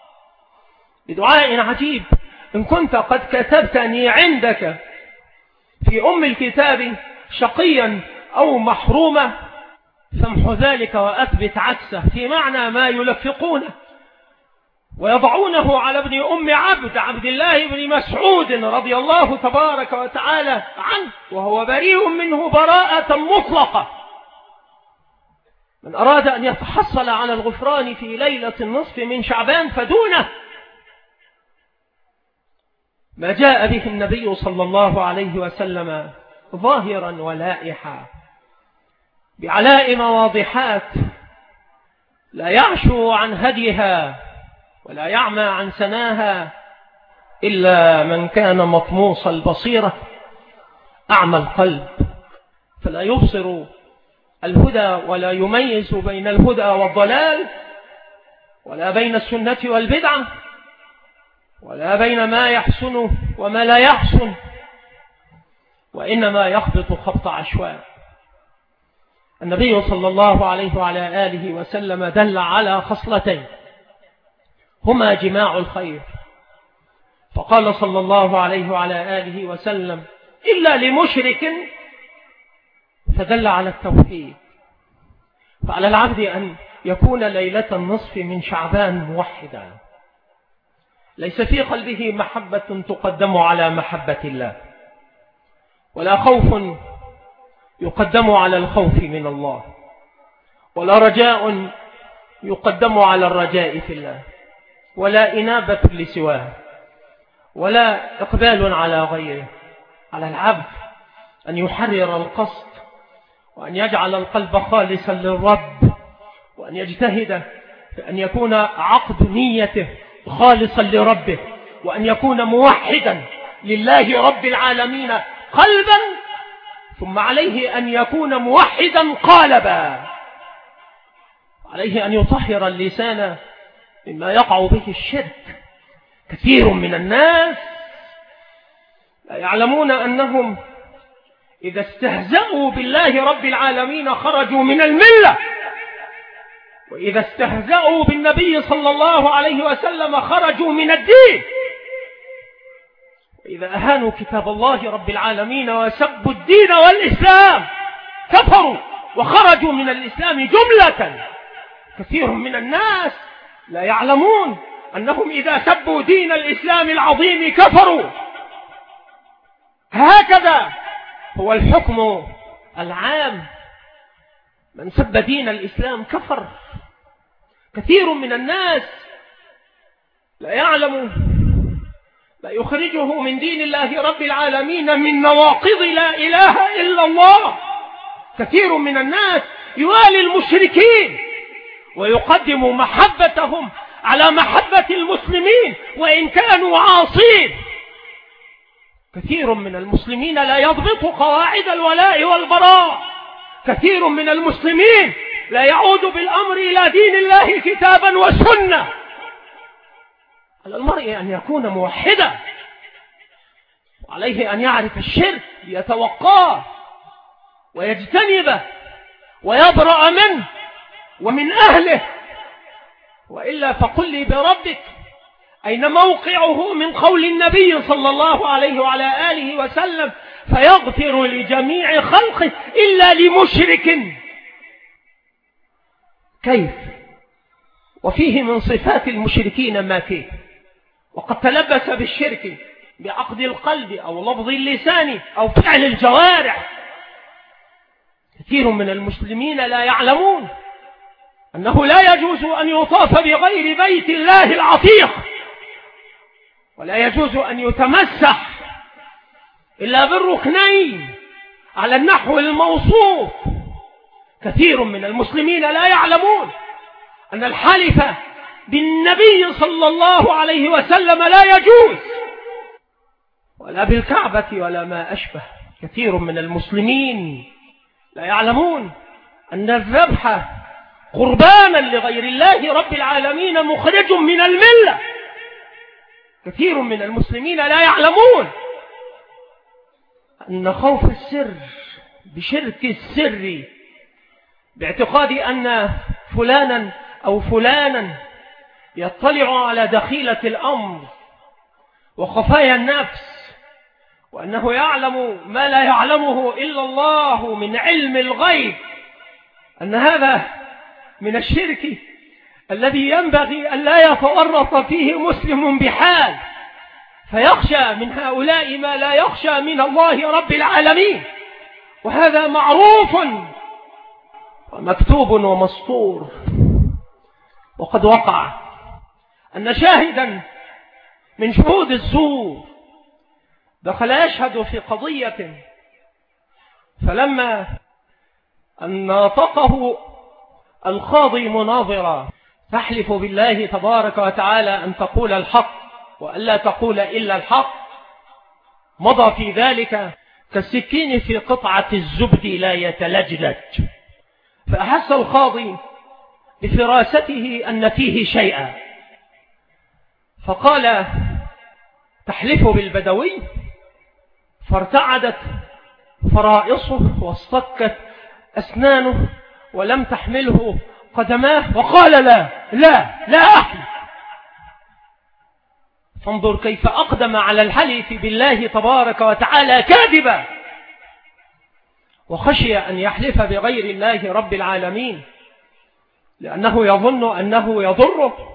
بدعاء عجيب: إن كنت قد كتبتني عندك في أم الكتاب شقيا أو محروما فامح ذلك وأثبت عكسه، في معنى ما يلفقونه ويضعونه على ابن أم عبد الله بن مسعود رضي الله تبارك وتعالى عنه، وهو بريء منه براءة مطلقة. من أراد أن يتحصل على الغفران في ليلة النصف من شعبان فدونه ما جاء به النبي صلى الله عليه وسلم ظاهرا ولائحا بعلائم واضحات، لا يعشو عن هديها ولا يعمى عن سناها إلا من كان مطموس البصيرة أعمى القلب، فلا يبصر الهدى ولا يميز بين الهدى والضلال، ولا بين السنة والبدعة، ولا بين ما يحسن وما لا يحسن، وإنما يخبط خبط عشواء. النبي صلى الله عليه وعلى آله وسلم دل على خصلتين هما جماع الخير، فقال صلى الله عليه وعلى آله وسلم: إلا لمشرك، فدل على التوحيد. فعلى العبد أن يكون ليلة النصف من شعبان موحدا، ليس في قلبه محبة تقدم على محبة الله، ولا خوف يقدم على الخوف من الله، ولا رجاء يقدم على الرجاء في الله، ولا إنابة لسواه، ولا إقبال على غيره. على العبد أن يحرر القصد، وأن يجعل القلب خالصا للرب، وأن يجتهد في أن يكون عقد نيته خالصا لربه، وأن يكون موحدا لله رب العالمين قلبا، ثم عليه أن يكون موحدا قالبا، عليه أن يطهر اللسان مما يقع به الشرك. كثير من الناس لا يعلمون أنهم إذا استهزأوا بالله رب العالمين خرجوا من الملة، وإذا استهزأوا بالنبي صلى الله عليه وسلم خرجوا من الدين، وإذا أهانوا كتاب الله رب العالمين وسبوا الدين والإسلام كفروا وخرجوا من الإسلام جملة. كثير من الناس لا يعلمون أنهم إذا سبوا دين الإسلام العظيم كفروا. هكذا هو الحكم العام، من سب دين الإسلام كفر. كثير من الناس لا يعلم لا يخرجه من دين الله رب العالمين من نواقض لا إله إلا الله. كثير من الناس يوالي المشركين ويقدم محبتهم على محبة المسلمين وإن كانوا عاصين. كثير من المسلمين لا يضبط قواعد الولاء والبراء، كثير من المسلمين لا يعود بالأمر إلى دين الله كتابا وسنة. على المرء أن يكون موحدا، وعليه أن يعرف الشرك ليتوقاه ويجتنبه ويبرأ منه ومن أهله، وإلا فقل لي بربك أين موقعه من قول النبي صلى الله عليه وعلى آله وسلم فيغفر لجميع خلقه إلا لمشرك؟ كيف؟ وفيه من صفات المشركين ما فيه، وقد تلبس بالشرك بعقد القلب أو لفظ اللسان أو فعل الجوارح. كثير من المسلمين لا يعلمون أنه لا يجوز أن يطاف بغير بيت الله العتيق، ولا يجوز أن يتمسح إلا بالركنين على النحو الموصوف. كثير من المسلمين لا يعلمون أن الحلف بالنبي صلى الله عليه وسلم لا يجوز، ولا بالكعبة ولا ما أشبه. كثير من المسلمين لا يعلمون أن الذبح قربانا لغير الله رب العالمين مخرج من الملة. كثير من المسلمين لا يعلمون أن خوف السر بشرك السر باعتقاد أن فلانا أو فلانا يطلع على دخيلة الأمر وخفايا النفس، وأنه يعلم ما لا يعلمه إلا الله من علم الغيب، أن هذا من الشرك الذي ينبغي أن لا يتورط فيه مسلم بحال، فيخشى من هؤلاء ما لا يخشى من الله رب العالمين. وهذا معروف ومكتوب ومسطور. وقد وقع أن شاهدا من شهود الزور دخل يشهد في قضية، فلما أن ناطقه القاضي مناظرا تحلف بالله تبارك وتعالى أن تقول الحق وألا تقول إلا الحق، مضى في ذلك كالسكين في قطعة الزبد لا يتلجلج. فأحس القاضي بفراسته أن فيه شيئا، فقال تحلف بالبدوي؟ فارتعدت فرائصه واصطكت أسنانه ولم تحمله قدماه، وقال لا أحلف. فانظر كيف أقدم على الحلف بالله تبارك وتعالى كاذبا، وخشي أن يحلف بغير الله رب العالمين لأنه يظن أنه يضره،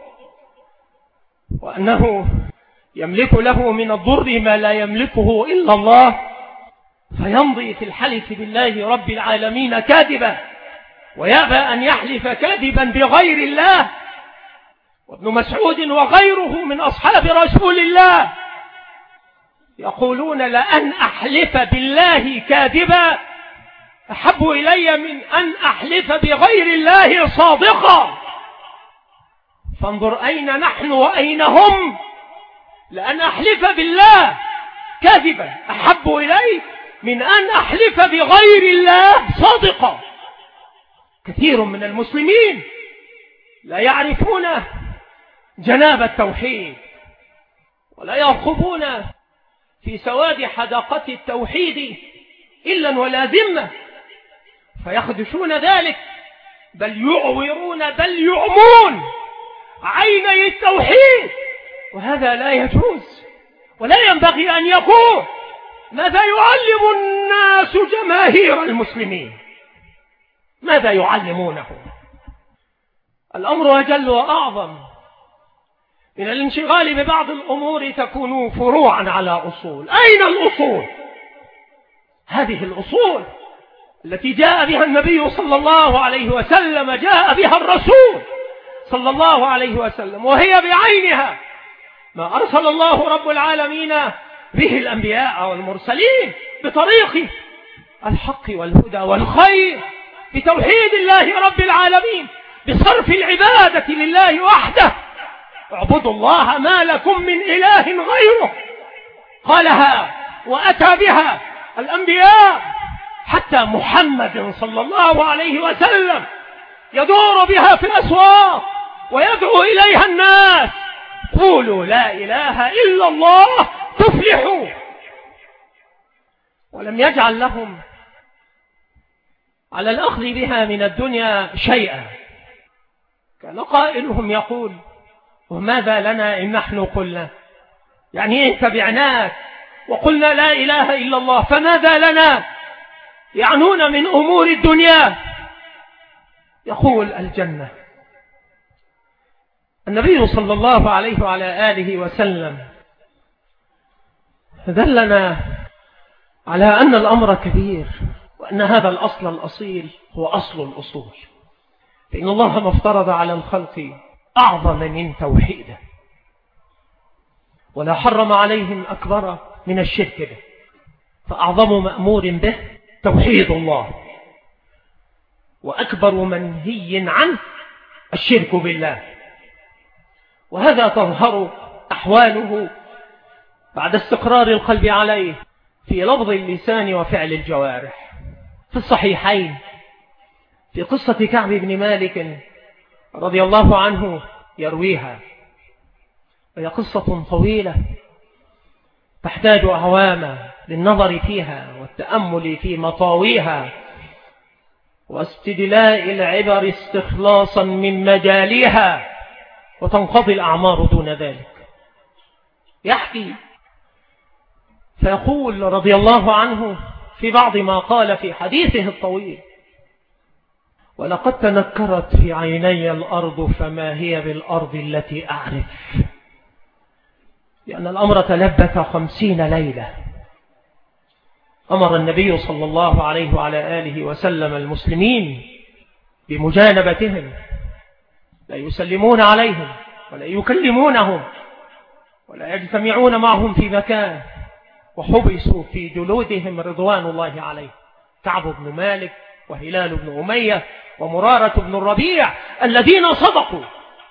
وأنه يملك له من الضر ما لا يملكه إلا الله، فيمضي في الحلف بالله رب العالمين كاذبا، ويأبى أن يحلف كاذبا بغير الله. وابن مسعود وغيره من أصحاب رسول الله يقولون لأن أحلف بالله كاذبا أحب إلي من أن أحلف بغير الله صادقا. فانظر أين نحن وأين هم. لأن أحلف بالله كاذبا أحب إلي من أن أحلف بغير الله صادقا. كثير من المسلمين لا يعرفون جناب التوحيد، ولا يرقبون في سواد حداقة التوحيد إلا ولا ذمة، فيخدشون ذلك، بل يعورون بل يعمون عيني التوحيد، وهذا لا يجوز ولا ينبغي أن يكون. ماذا يعلم الناس جماهير المسلمين؟ ماذا يعلمونه؟ الأمر أجل وأعظم من الانشغال ببعض الأمور تكون فروعا على أصول. أين الأصول؟ هذه الأصول التي جاء بها النبي صلى الله عليه وسلم، جاء بها الرسول صلى الله عليه وسلم، وهي بعينها ما أرسل الله رب العالمين به الأنبياء والمرسلين بطريق الحق والهدى والخير، بتوحيد الله رب العالمين، بصرف العبادة لله وحده، اعبدوا الله ما لكم من إله غيره. قالها وأتى بها الأنبياء حتى محمد صلى الله عليه وسلم يدور بها في الأسواق ويدعو إليها الناس: قولوا لا إله إلا الله تفلحوا. ولم يجعل لهم على الأخذ بها من الدنيا شيئا. كان قائلهم يقول: وماذا لنا إن نحن قلنا، يعني إن تبعناك وقلنا لا إله إلا الله فماذا لنا؟ يعنون من أمور الدنيا. يقول: الجنة. النبي صلى الله عليه وعلى آله وسلم دلنا على أن الأمر كبير، وأن هذا الأصل الأصيل هو أصل الأصول، فإن الله ما افترض على الخلق أعظم من توحيده، ولا حرم عليهم أكبر من الشرك به، فأعظم مأمور به توحيد الله، وأكبر منهي عنه الشرك بالله. وهذا تظهر أحواله بعد استقرار القلب عليه في لفظ اللسان وفعل الجوارح. في الصحيحين في قصة كعب بن مالك رضي الله عنه يرويها، وهي قصة طويلة تحتاج أعواما للنظر فيها والتأمل في مطاويها واستدلاء العبر استخلاصا من مجاليها، وتنقضي الأعمار دون ذلك. يحكي فيقول رضي الله عنه في بعض ما قال في حديثه الطويل: ولقد تنكرت في عيني الأرض فما هي بالأرض التي أعرف. لأن الأمر تلبث 50 ليلة. أمر النبي صلى الله عليه وعلى آله وسلم المسلمين بمجانبتهم، لا يسلمون عليهم ولا يكلمونهم ولا يجتمعون معهم في مكان، وحبسوا في جلودهم رضوان الله عليه: كعب بن مالك وهلال بن أمية ومرارة بن الربيع الذين صدقوا.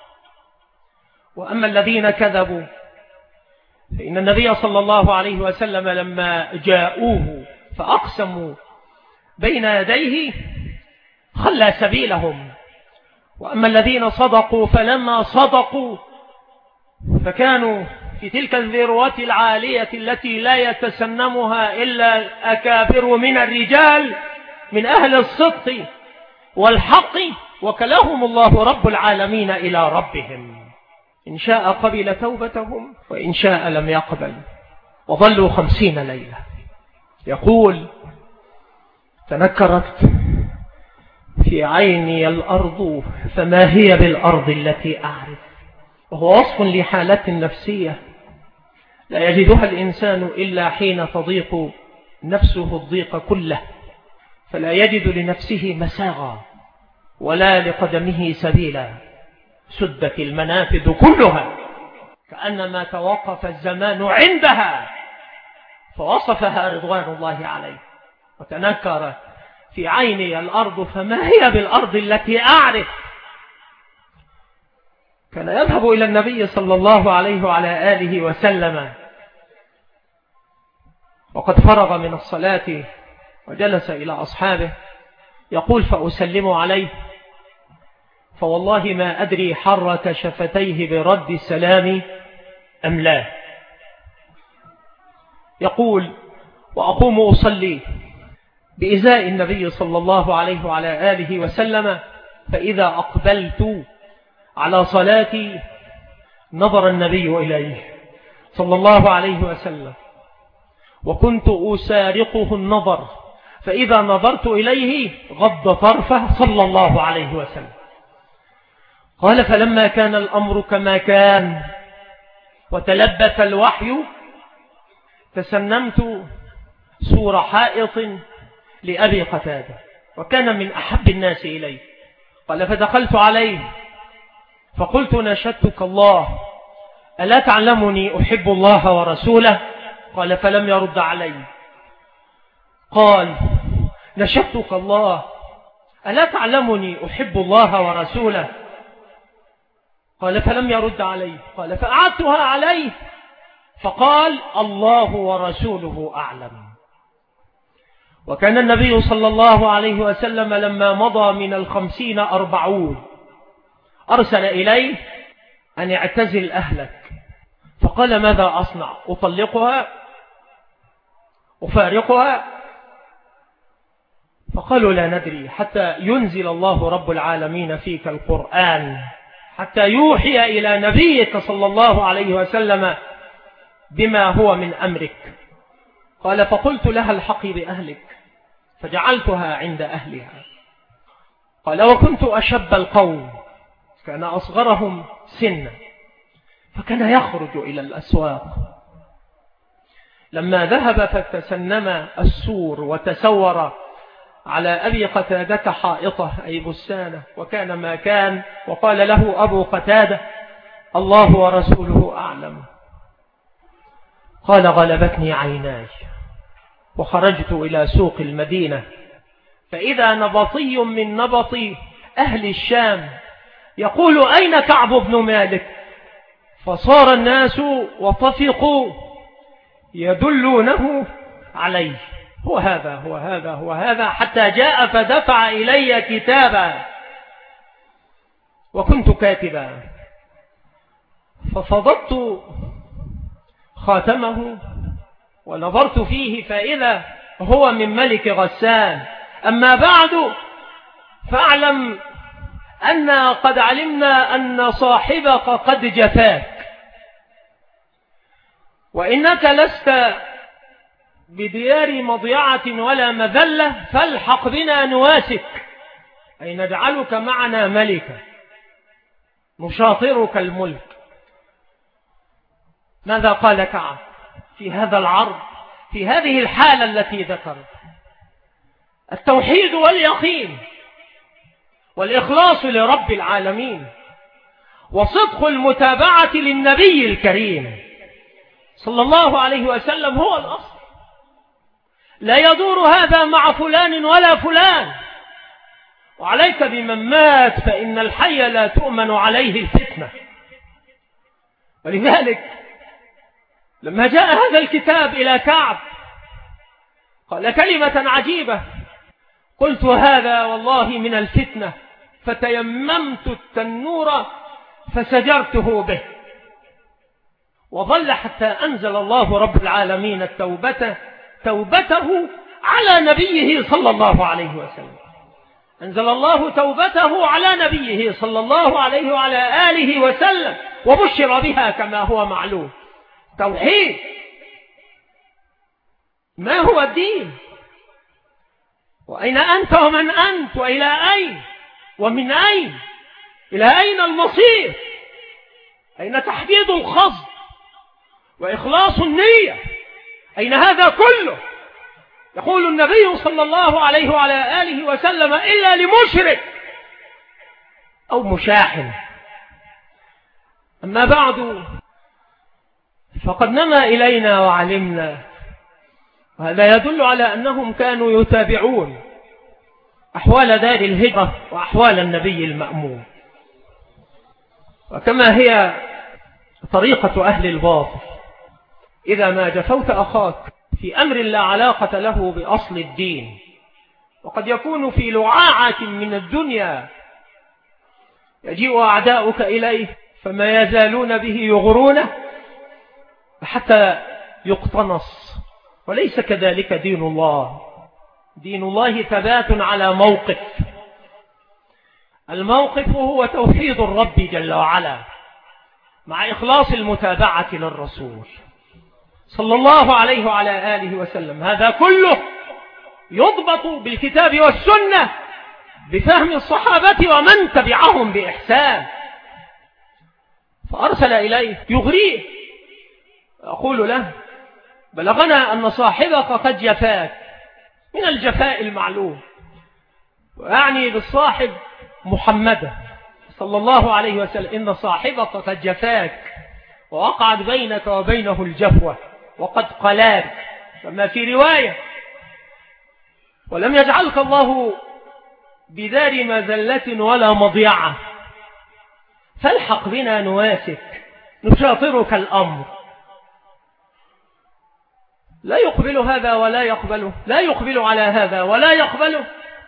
وأما الذين كذبوا فإن النبي صلى الله عليه وسلم لما جاءوه فأقسموا بين يديه خلى سبيلهم. وأما الذين صدقوا فلما صدقوا فكانوا في تلك الذروة العالية التي لا يتسنمها إلا الأكابر من الرجال من أهل الصدق والحق، وكلهم الله رب العالمين إلى ربهم، إن شاء قبل توبتهم وإن شاء لم يقبل. وظلوا 50 ليلة. يقول: تنكرت في عيني الأرض فما هي بالأرض التي أعرف. وهو وصف لحالة نفسية لا يجدها الإنسان إلا حين تضيق نفسه الضيق كله، فلا يجد لنفسه مساغا ولا لقدمه سبيلا، سدت المنافذ كلها كأنما توقف الزمان عندها، فوصفها رضوان الله عليه: وتنكر في عيني الأرض فما هي بالأرض التي أعرف. كان يذهب إلى النبي صلى الله عليه وعلى آله وسلم وقد فرغ من الصلاة وجلس إلى أصحابه، يقول: فأسلم عليه فوالله ما أدري حرك شفتيه برد السلام أم لا. يقول: وأقوم أصلي بإزاء النبي صلى الله عليه وعلى آله وسلم، فإذا أقبلت على صلاتي نظر النبي إليه صلى الله عليه وسلم، وكنت أسارقه النظر، فإذا نظرت إليه غض طرفه صلى الله عليه وسلم. قال: فلما كان الأمر كما كان وتلبث الوحي تسنمت سور حائط لأبي قتادة، وكان من أحب الناس إليه. قال: فدخلت عليه فقلت: نشدتك الله، ألا تعلمني أحب الله ورسوله؟ قال: فلم يرد علي. قال: نشدتك الله، ألا تعلمني أحب الله ورسوله؟ قال فلم يرد عليه. قال فأعدتها عليه فقال الله ورسوله أعلم. وكان النبي صلى الله عليه وسلم لما مضى من 50 40 أرسل إليه أن اعتزل أهلك. فقال ماذا أصنع؟ أطلقها؟ أفارقها؟ فقالوا لا ندري حتى ينزل الله رب العالمين فيك القرآن، حتى يوحي إلى نبيك صلى الله عليه وسلم بما هو من أمرك. قال فقلت لها الحقي بأهلك فجعلتها عند أهلها. قال وكنت أشب القوم، كان أصغرهم سنا، فكان يخرج إلى الأسواق. لما ذهب فتسنم السور وتسور على أبي قتادة حائطة أي بستانة، وكان ما كان، وقال له أبو قتادة الله ورسوله أعلم. قال غلبتني عيناي وخرجت إلى سوق المدينة، فإذا نبطي من نبط أهل الشام يقول أين كعب بن مالك؟ فصار الناس وطفقوا يدلونه عليه، هو هذا هو هذا هو هذا، حتى جاء فدفع إلي كتابا وكنت كاتبا، ففضضت خاتمه ونظرت فيه فإذا هو من ملك غسان. أما بعد فاعلم أن قد علمنا أن صاحبك قد جفاك، وإنك لست بديار مضيعة ولا مذلة، فالحق بنا نواسك، أي نجعلك معنا ملكا نشاطرك الملك. ماذا قال كعب في هذا العرض، في هذه الحالة التي ذكرت؟ التوحيد واليقين والإخلاص لرب العالمين وصدق المتابعة للنبي الكريم صلى الله عليه وسلم هو الأصل. لا يدور هذا مع فلان ولا فلان، وعليك بمن مات فإن الحي لا تؤمن عليه الفتنة. ولذلك لما جاء هذا الكتاب إلى كعب قال كلمة عجيبة، قلت هذا والله من الفتنة، فتيممت التنور فسجرته به. وظل حتى أنزل الله رب العالمين توبته على نبيه صلى الله عليه وسلم. أنزل الله توبته على نبيه صلى الله عليه وعلى آله وسلم، وبشر بها كما هو معلوم. توحيد. ما هو الدين؟ وأين أنت ومن أنت وإلى أين ومن أين؟ إلى أين المصير؟ أين تحديد القصد وإخلاص النية؟ أين هذا كله؟ يقول النبي صلى الله عليه وعلى آله وسلم إلا لمشرك أو مشاحن. أما بعد فقد نما إلينا وعلمنا، وهذا يدل على أنهم كانوا يتابعون أحوال دار الهجرة وأحوال النبي المأمون، وكما هي طريقة أهل الباطل، إذا ما جفوت أخاك في أمر لا علاقة له بأصل الدين، وقد يكون في لعاعة من الدنيا، يجيء أعداؤك إليه فما يزالون به يغرونه حتى يقتنص. وليس كذلك دين الله. دين الله ثبات على موقف. الموقف هو توحيد الرب جل وعلا مع إخلاص المتابعة للرسول صلى الله عليه وعلى آله وسلم. هذا كله يضبط بالكتاب والسنة بفهم الصحابة ومن تبعهم بإحسان. فأرسل إليه يغريه، أقول له بلغنا أن صاحبك قد جفاك، من الجفاء المعلوم، ويعني بالصاحب محمد صلى الله عليه وسلم، إن صاحبك قد جفاك ووقعت بينك وبينه الجفوة وقد قلاك. فما في رواية ولم يجعلك الله بدار مذلة ولا مضيعة، فالحق بنا نواسك نشاطرك الأمر. لا يقبل هذا ولا يقبله، لا يقبل على هذا ولا يقبله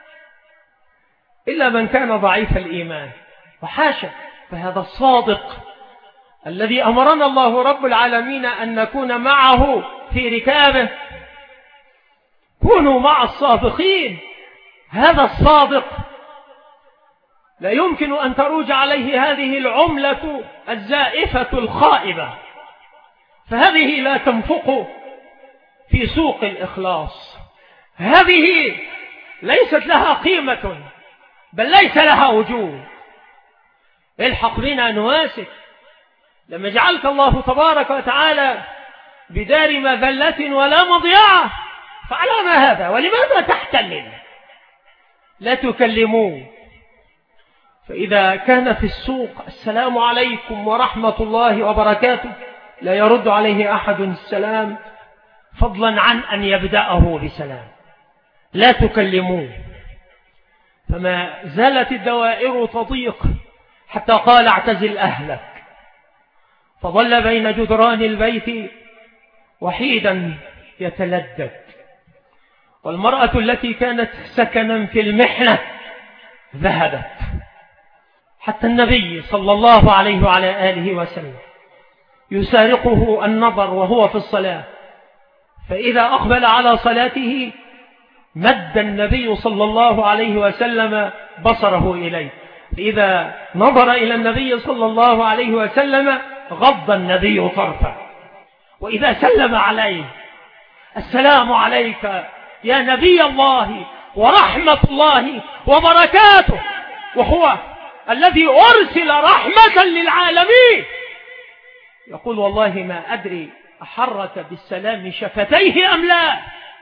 إلا من كان ضعيف الإيمان، وحاشا، فهذا الصادق الذي أمرنا الله رب العالمين أن نكون معه في ركابه. كونوا مع الصادقين. هذا الصادق لا يمكن أن تروج عليه هذه العملة الزائفة الخائبة، فهذه لا تنفق في سوق الإخلاص، هذه ليست لها قيمة بل ليس لها وجود. الحق بنا نواسك. لما جعلك الله تبارك وتعالى بدار مذلة ولا مضيعة، فعلى ما هذا؟ ولماذا تحتمل؟ لا تكلموه. فإذا كان في السوق السلام عليكم ورحمة الله وبركاته لا يرد عليه أحد السلام، فضلا عن أن يبدأه بسلام. لا تكلموه. فما زالت الدوائر تضيق حتى قال اعتزل أهلك، فظل بين جدران البيت وحيدا يتلدد. والمرأة التي كانت سكنا في المحنة ذهبت، حتى النبي صلى الله عليه وعلى آله وسلم يسارقه النظر وهو في الصلاة، فإذا أقبل على صلاته مد النبي صلى الله عليه وسلم بصره إليه، فإذا نظر إلى النبي صلى الله عليه وسلم غض النبي طرفه، وإذا سلم عليه السلام عليك يا نبي الله ورحمة الله وبركاته، وهو الذي أرسل رحمة للعالمين، يقول والله ما أدري أحرك بالسلام شفتيه أم لا.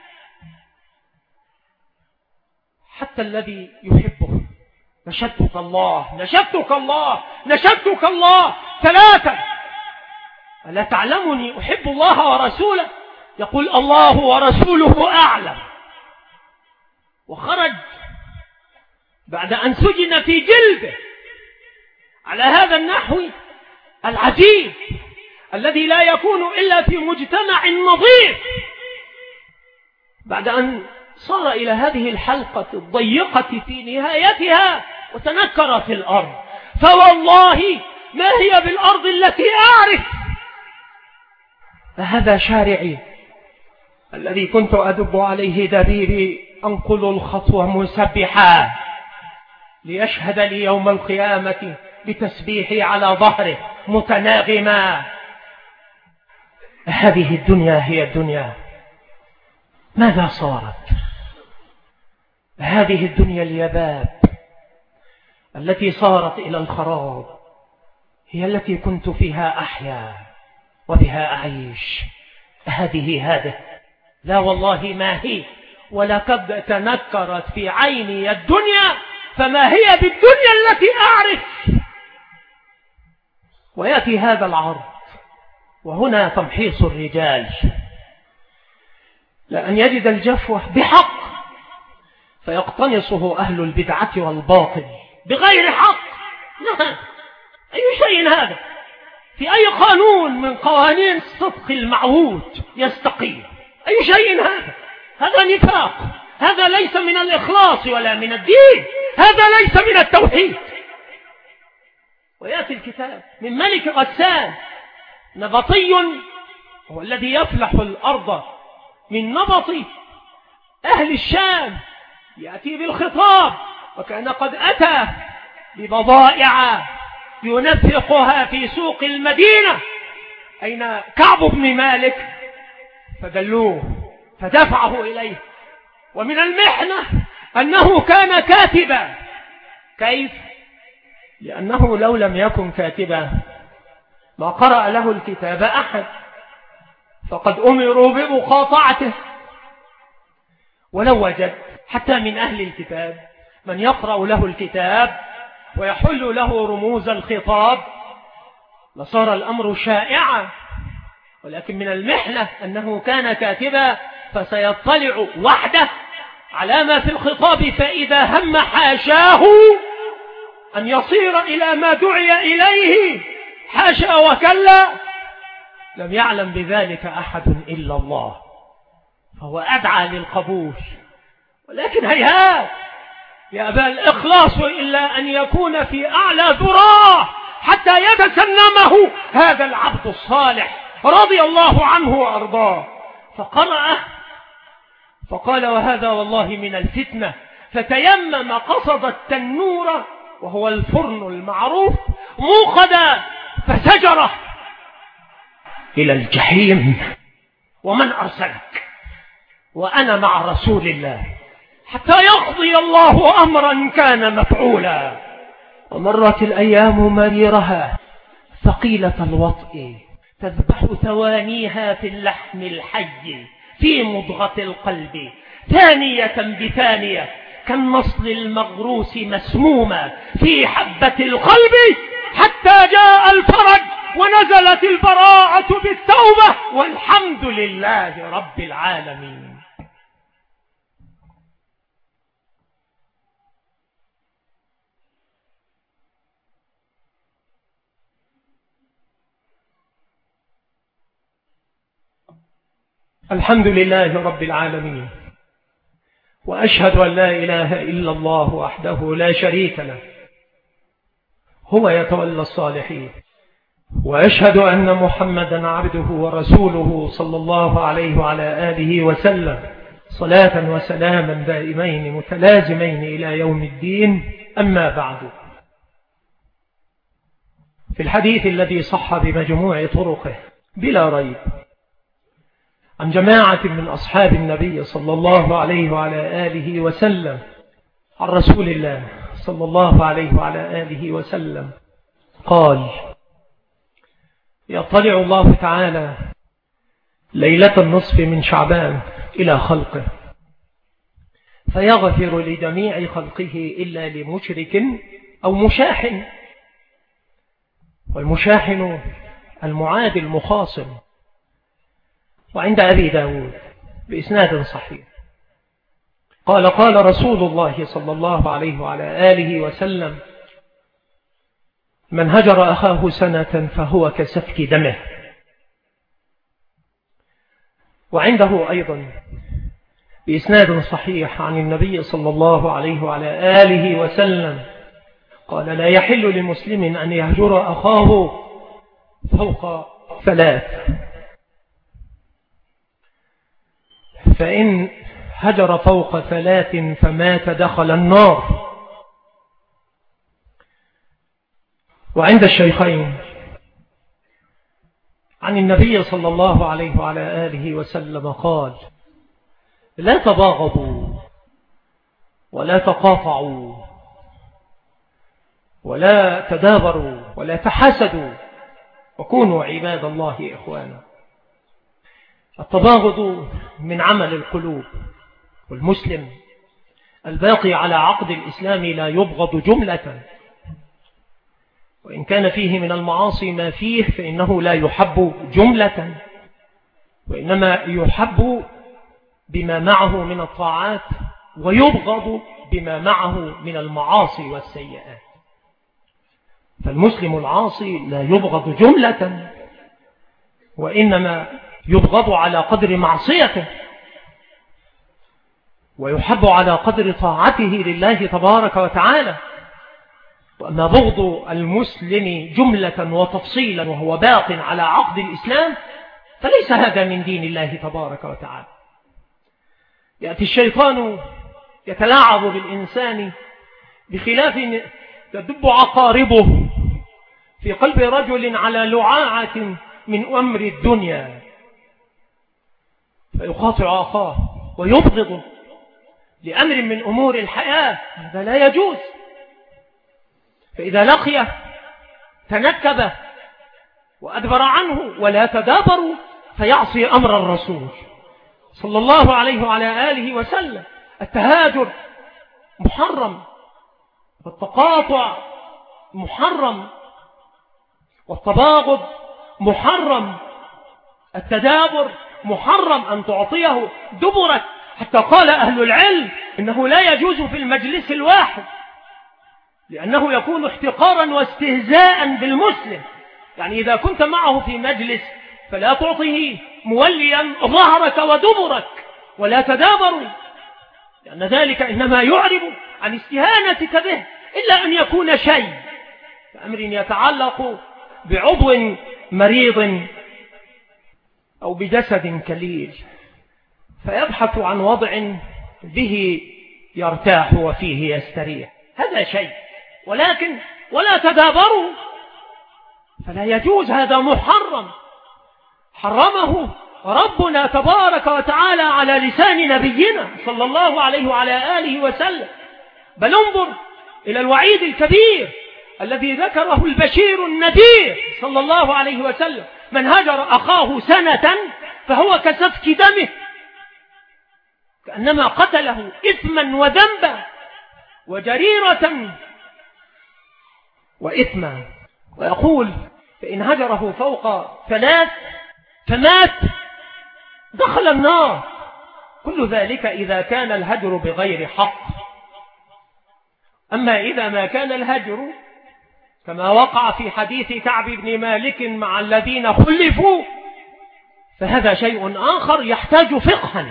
حتى الذي يحبه نشدتك الله نشدتك الله نشدتك الله ثلاثة، ألا تعلمني أحب الله ورسوله؟ يقول الله ورسوله أعلم. وخرج بعد أن سجن في جلده على هذا النحو العجيب الذي لا يكون إلا في مجتمع نظيف، بعد أن صار إلى هذه الحلقة الضيقة في نهايتها وتنكر في الأرض، فوالله ما هي بالأرض التي أعرف. فهذا شارعي الذي كنت أدب عليه دبيبي، أنقل الخطوة مسبحا ليشهد لي يوم القيامة بتسبيحي على ظهره متناغما. هذه الدنيا هي الدنيا، ماذا صارت؟ هذه الدنيا اليباب التي صارت إلى الخراب هي التي كنت فيها أحيا وبها أعيش. هذه لا والله ما هي، ولقد تنكرت في عيني الدنيا فما هي بالدنيا التي أعرف. ويأتي هذا العرض، وهنا تمحيص الرجال، لأن يجد الجفوة بحق فيقتنصه أهل البدعة والباطل بغير حق. نعم، أي شيء هذا؟ في أي قانون من قوانين الصدق المعهود يستقيم؟ أي شيء هذا؟ هذا نفاق، هذا ليس من الإخلاص ولا من الدين، هذا ليس من التوحيد. ويأتي الكتاب من ملك غسان نبطي، هو الذي يفلح الأرض من نبط أهل الشام، يأتي بالخطاب، وكان قد أتى ببضائع ينفقها في سوق المدينة. أين كعب بن مالك؟ فدلوه فدفعه إليه. ومن المحنة أنه كان كاتبا. كيف؟ لأنه لو لم يكن كاتبا ما قرأ له الكتاب أحد، فقد أمروا بمقاطعته. ولو وجد حتى من أهل الكتاب من يقرأ له الكتاب ويحل له رموز الخطاب لصار الأمر شائعا. ولكن من المحنة أنه كان كاتبا، فسيطلع وحده على ما في الخطاب، فإذا هم حاشاه أن يصير إلى ما دعي إليه، حاشا وكلا، لم يعلم بذلك أحد إلا الله، فهو أدعى للقبول. ولكن هيهات يأبى الإخلاص إلا أن يكون في أعلى ذراه حتى يتسنمه هذا العبد الصالح رضي الله عنه وأرضاه. فقرأ فقال: وهذا والله من الفتنة. فتيمم قصد التنور وهو الفرن المعروف موقدا فسجره إلى الجحيم. ومن أرسلك؟ وأنا مع رسول الله حتى يقضي الله أمرا كان مفعولا. ومرت الأيام مريرها ثقيلة الوطء تذبح ثوانيها في اللحم الحي في مضغة القلب ثانية بثانية كالنصل المغروس مسموما في حبة القلب، حتى جاء الفرج ونزلت البراءة بالتوبة والحمد لله رب العالمين. الحمد لله رب العالمين، وأشهد أن لا إله إلا الله وحده لا شريك له، هو يتولى الصالحين. وأشهد أن محمدا عبده ورسوله صلى الله عليه وعلى آله وسلم، صلاة وسلاما دائمين متلازمين إلى يوم الدين. أما بعد، في الحديث الذي صح بمجموع طرقه بلا ريب عن جماعة من أصحاب النبي صلى الله عليه وعلى آله وسلم عن رسول الله صلى الله عليه وعلى آله وسلم قال: يطلع الله تعالى ليلة النصف من شعبان إلى خلقه فيغفر لجميع خلقه إلا لمشرك أو مشاحن. والمشاحن المعادي المخاصم. وعند أبي داود بإسناد صحيح قال رسول الله صلى الله عليه وعلى آله وسلم: من هجر أخاه سنة فهو كسفك دمه. وعنده أيضا بإسناد صحيح عن النبي صلى الله عليه وعلى آله وسلم قال: لا يحل لمسلم أن يهجر أخاه فوق ثلاث، فإن هجر فوق ثلاث فمات دخل النار. وعند الشيخين عن النبي صلى الله عليه وعلى آله وسلم قال: لا تباغضوا ولا تقاطعوا ولا تدابروا ولا تحاسدوا وكونوا عباد الله إخوانا. التباغض من عمل القلوب، والمسلم الباقي على عقد الإسلام لا يبغض جملة، وإن كان فيه من المعاصي ما فيه فإنه لا يحب جملة، وإنما يحب بما معه من الطاعات ويبغض بما معه من المعاصي والسيئات. فالمسلم العاصي لا يبغض جملة، وإنما يبغض على قدر معصيته، ويحب على قدر طاعته لله تبارك وتعالى. وأما بغض المسلم جملة وتفصيلا وهو باق على عقد الإسلام فليس هذا من دين الله تبارك وتعالى. يأتي الشيطان يتلاعب بالإنسان بخلاف تدب عقاربه في قلب رجل على لعاعة من أمر الدنيا فيقاطع أخاه ويبغضه لأمر من أمور الحياة، هذا لا يجوز. فإذا لقيه تنكب وأدبر عنه، ولا تدابروا فيعصي أمر الرسول صلى الله عليه وعلى آله وسلم. التهاجر محرم، والتقاطع محرم، والتباغض محرم، التدابر محرم، أن تعطيه دبرك. حتى قال أهل العلم إنه لا يجوز في المجلس الواحد لأنه يكون احتقارا واستهزاء بالمسلم. يعني إذا كنت معه في مجلس فلا تعطيه موليا ظهرك ودبرك، ولا تدابروا، لأن ذلك إنما يعرب عن استهانتك به، إلا أن يكون شيء كأمر يتعلق بعضو مريض أو بجسد كليل، فيبحث عن وضع به يرتاح وفيه يستريح، هذا شيء. ولكن ولا تدابروا، فلا يجوز، هذا محرم، حرمه ربنا تبارك وتعالى على لسان نبينا صلى الله عليه وعلى آله وسلم. بل انظر إلى الوعيد الكبير الذي ذكره البشير النذير صلى الله عليه وسلم: من هجر أخاه سنة فهو كسفك دمه، كأنما قتله إثما وذنبا وجريرة وإثما. ويقول: فإن هجره فوق 3 فمات دخل النار. كل ذلك إذا كان الهجر بغير حق. أما إذا ما كان الهجر كما وقع في حديث كعب بن مالك مع الذين خلفوا، فهذا شيء آخر يحتاج فقها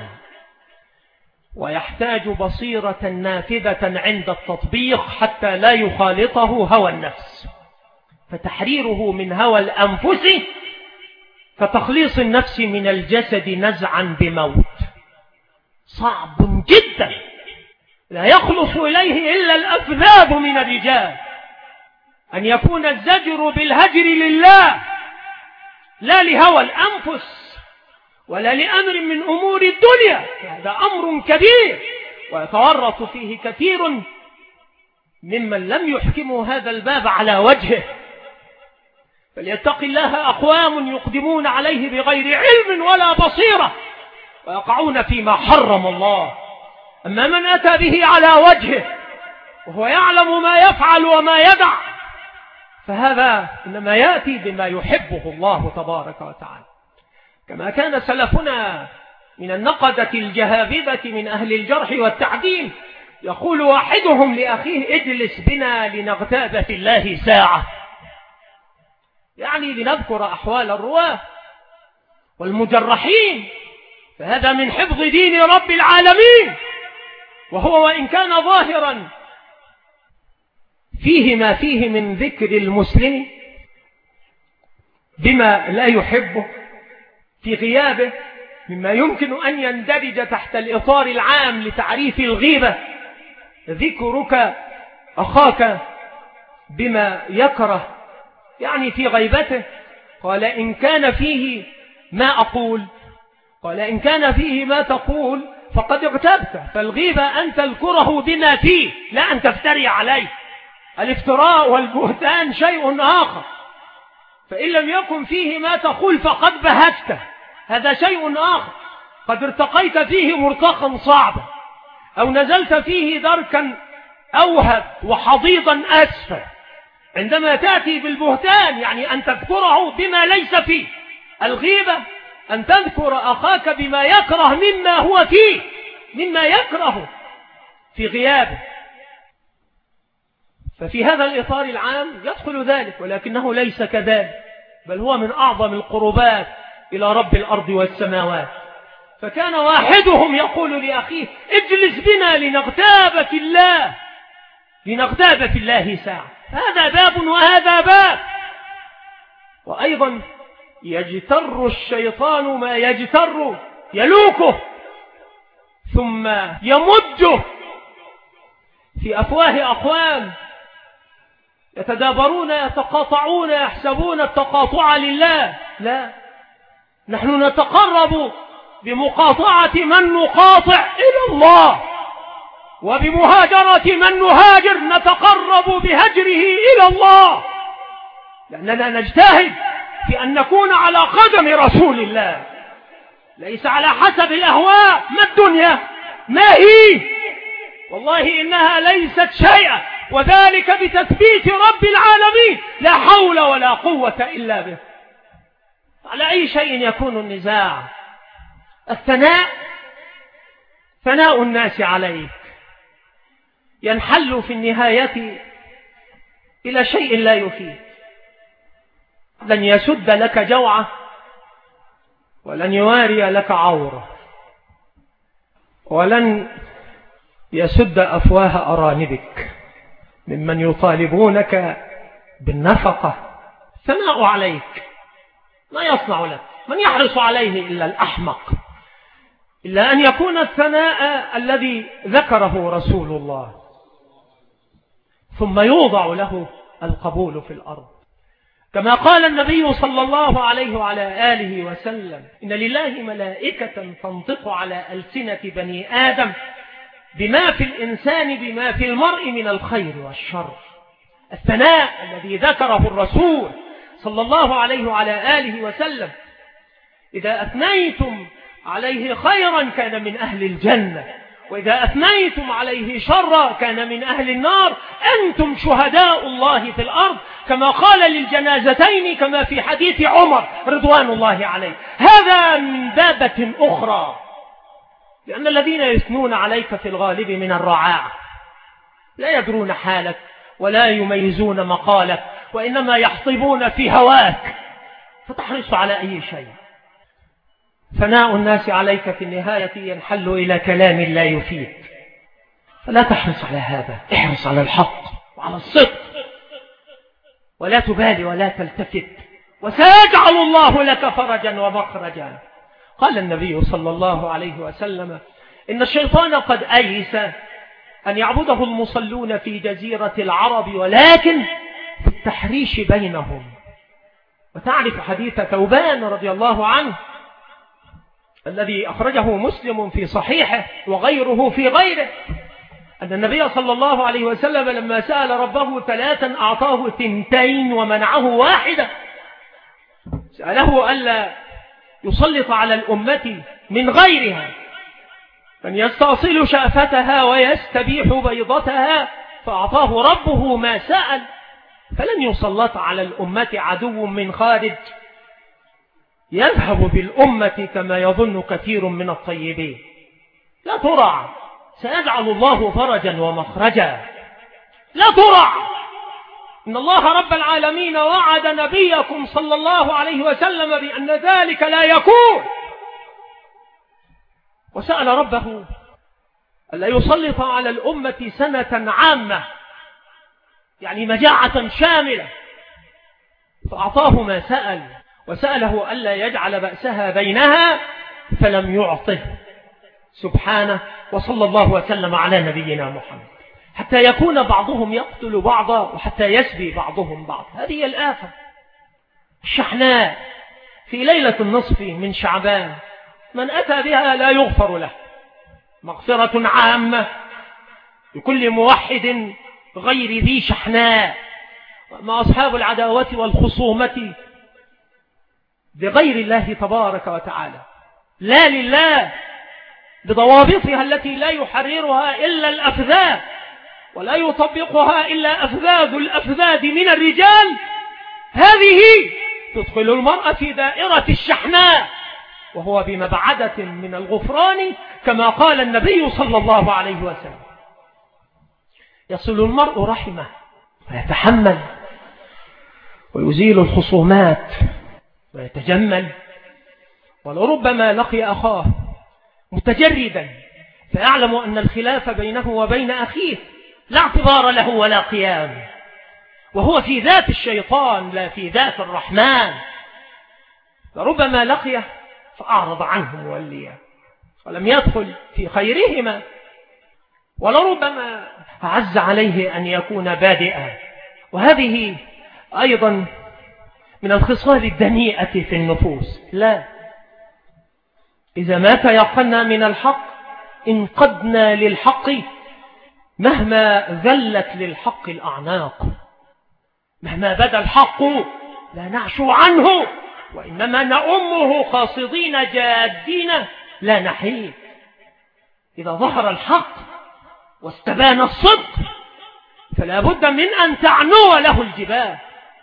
ويحتاج بصيرة نافذة عند التطبيق حتى لا يخالطه هوى النفس. فتحريره من هوى الأنفس كتخليص النفس من الجسد نزعا بموت، صعب جدا، لا يخلص إليه إلا الأفذاذ من الرجال. أن يكون الزجر بالهجر لله لا لهوى الأنفس ولا لأمر من أمور الدنيا، هذا أمر كبير ويتورط فيه كثير ممن لم يحكموا هذا الباب على وجهه. فليتق الله أقوام يقدمون عليه بغير علم ولا بصيرة ويقعون فيما حرم الله. أما من أتى به على وجهه وهو يعلم ما يفعل وما يدع، فهذا إنما يأتي بما يحبه الله تبارك وتعالى، كما كان سلفنا من النقدة الجهابذة من أهل الجرح والتعديل يقول واحدهم لأخيه: اجلس بنا لنغتاب في الله ساعة، يعني لنذكر أحوال الرواة والمجرحين، فهذا من حفظ دين رب العالمين. وهو وإن كان ظاهرا فيه ما فيه من ذكر المسلم بما لا يحبه في غيابه، مما يمكن أن يندرج تحت الإطار العام لتعريف الغيبة، ذكرك أخاك بما يكره، يعني في غيبته. قال: إن كان فيه ما أقول، قال: إن كان فيه ما تقول فقد اغتبت. فالغيبة أن تذكره بما فيه، لا أن تفتري عليه. الافتراء والبهتان شيء آخر، فإن لم يكن فيه ما تقول فقد بهته، هذا شيء آخر. قد ارتقيت فيه مرتقا صعبا، أو نزلت فيه دركا أوهب وحضيضا أسفل. عندما تأتي بالبهتان يعني أن تذكره بما ليس فيه. الغيبة أن تذكر أخاك بما يكره مما هو فيه، مما يكره في غيابه. ففي هذا الإطار العام يدخل ذلك، ولكنه ليس كذلك، بل هو من أعظم القربات إلى رب الأرض والسماوات. فكان واحدهم يقول لأخيه: اجلس بنا لنغتاب في الله، لنغتاب في الله ساعة. هذا باب وهذا باب. وأيضا يجتر الشيطان ما يجتر، يلوكه ثم يمجه في أفواه أقوام يتدابرون يتقاطعون يحسبون التقاطع لله. لا، نحن نتقرب بمقاطعة من نقاطع إلى الله، وبمهاجرة من نهاجر نتقرب بهجره إلى الله، لأننا نجتهد في أن نكون على قدم رسول الله، ليس على حسب الأهواء. ما الدنيا؟ ما هي؟ والله إنها ليست شيئا، وذلك بتثبيت رب العالمين، لا حول ولا قوة إلا به. على أي شيء يكون النزاع؟ الثناء، ثناء الناس عليك ينحل في النهاية إلى شيء لا يفيد. لن يسد لك جوعة ولن يواري لك عورة ولن يسد أفواه أرانبك ممن يطالبونك بالنفقة. الثناء عليك ما يصنع لك، من يحرص عليه إلا الأحمق، إلا أن يكون الثناء الذي ذكره رسول الله، ثم يوضع له القبول في الأرض. كما قال النبي صلى الله عليه وعلى آله وسلم: إن لله ملائكة تنطق على ألسنة بني آدم بما في الإنسان بما في المرء من الخير والشر. الثناء الذي ذكره الرسول صلى الله عليه وعلى آله وسلم: إذا أثنيتم عليه خيرا كان من أهل الجنة، وإذا أثنيتم عليه شرا كان من أهل النار. أنتم شهداء الله في الأرض، كما قال للجنازتين كما في حديث عمر رضوان الله عليه. هذا من بابة أخرى، لأن الذين يثنون عليك في الغالب من الرعاع لا يدرون حالك ولا يميزون مقالك، وإنما يحطبون في هواك فتحرص على أي شيء. ثناء الناس عليك في النهاية ينحل إلى كلام لا يفيد، فلا تحرص على هذا. احرص على الحق وعلى الصدق، ولا تبالي ولا تلتفت، وسيجعل الله لك فرجا ومخرجا. قال النبي صلى الله عليه وسلم: إن الشيطان قد أيس أن يعبده المصلون في جزيرة العرب، ولكن في التحريش بينهم. وتعرف حديث ثوبان رضي الله عنه الذي أخرجه مسلم في صحيحه وغيره في غيره، أن النبي صلى الله عليه وسلم لما سأل ربه 3 أعطاه 2 ومنعه 1. سأله ألا يسلط على الأمة من غيرها من يستأصل شأفتها ويستبيح بيضتها، فأعطاه ربه ما سأل، فلن يسلط على الأمة عدو من خارج يذهب بالأمة كما يظن كثير من الطيبين. لا ترع، سيجعل الله فرجا ومخرجا. لا ترع، إن الله رب العالمين وعد نبيكم صلى الله عليه وسلم بأن ذلك لا يكون، وسأل ربه ألا يسلط على الأمة سنة عامة، يعني مجاعة شاملة، فأعطاه ما سأل، وسأله ألا يجعل بأسها بينها فلم يعطه سبحانه. وصلى الله وسلم على نبينا محمد، حتى يكون بعضهم يقتل بعضا وحتى يسبي بعضهم بعض. هذه الآفة الشحناء في ليلة النصف من شعبان، من أتى بها لا يغفر له. مغفرة عامة لكل موحد غير ذي شحناء. ما أصحاب العداوة والخصومة بغير الله تبارك وتعالى، لا لله، بضوابطها التي لا يحررها إلا الأفذاذ، ولا يطبقها إلا أفذاذ الأفذاذ من الرجال. هذه تدخل المرأة في دائرة الشحناء، وهو بمبعدة من الغفران، كما قال النبي صلى الله عليه وسلم: يصل المرء رحمه ويتحمل ويزيل الخصومات ويتجمل، ولربما لقي أخاه متجردا فيعلم أن الخلاف بينه وبين أخيه لا اعتبار له ولا قيام، وهو في ذات الشيطان لا في ذات الرحمن. لربما لقيه فأعرض عنه موليا ولم يدخل في خيرهما، ولربما عز عليه أن يكون بادئا. وهذه أيضا من الخصال الدنيئة في النفوس. لا، إذا ما تيقنا من الحق انقدنا للحق مهما ذلت للحق الأعناق. مهما بدا الحق لا نعشو عنه، وإنما نأمه قاصدين جادين لا نحيد. إذا ظهر الحق واستبان الصدق فلا بد من أن تعنو له الجبال،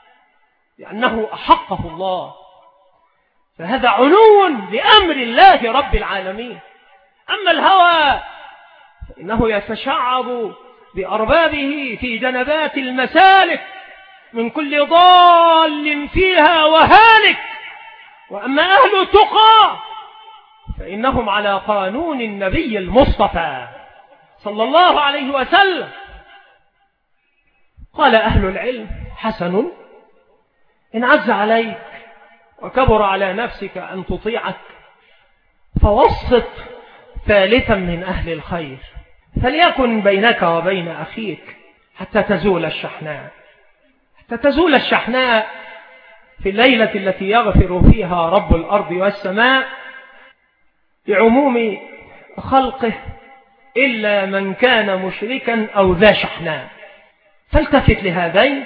لأنه أحقه الله، فهذا عنو بأمر الله رب العالمين. أما الهوى فإنه يتشعب بأربابه في جنبات المسالك من كل ضال فيها وهالك. وأما أهل التقى فإنهم على قانون النبي المصطفى صلى الله عليه وسلم. قال أهل العلم: حسن، إن عز عليك وكبر على نفسك أن تطيعك فوسط ثالثا من أهل الخير، فليكن بينك وبين أخيك حتى تزول الشحناء، حتى تزول الشحناء في الليلة التي يغفر فيها رب الأرض والسماء لعموم خلقه إلا من كان مشركا أو ذا شحناء. فالتفت لهذين،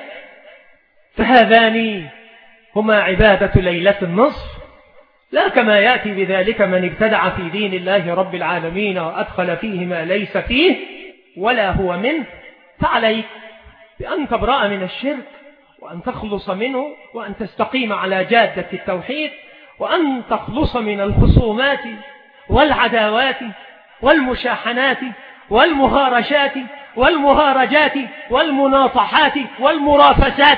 فهذان هما عبادة ليلة النصف، لا كما يأتي بذلك من ابتدع في دين الله رب العالمين وأدخل فيه ما ليس فيه ولا هو منه. فعليك بأن تبرأ من الشرك وأن تخلص منه وأن تستقيم على جادة التوحيد وأن تخلص من الخصومات والعداوات والمشاحنات والمهارشات والمهارجات والمناطحات والمرافسات،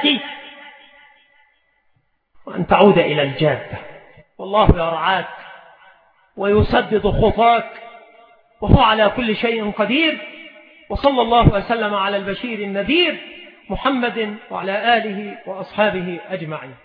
وأن تعود إلى الجادة. والله يرعاك ويسدد خطاك وهو على كل شيء قدير. وصلى الله وسلم على البشير النذير محمد وعلى آله وأصحابه أجمعين.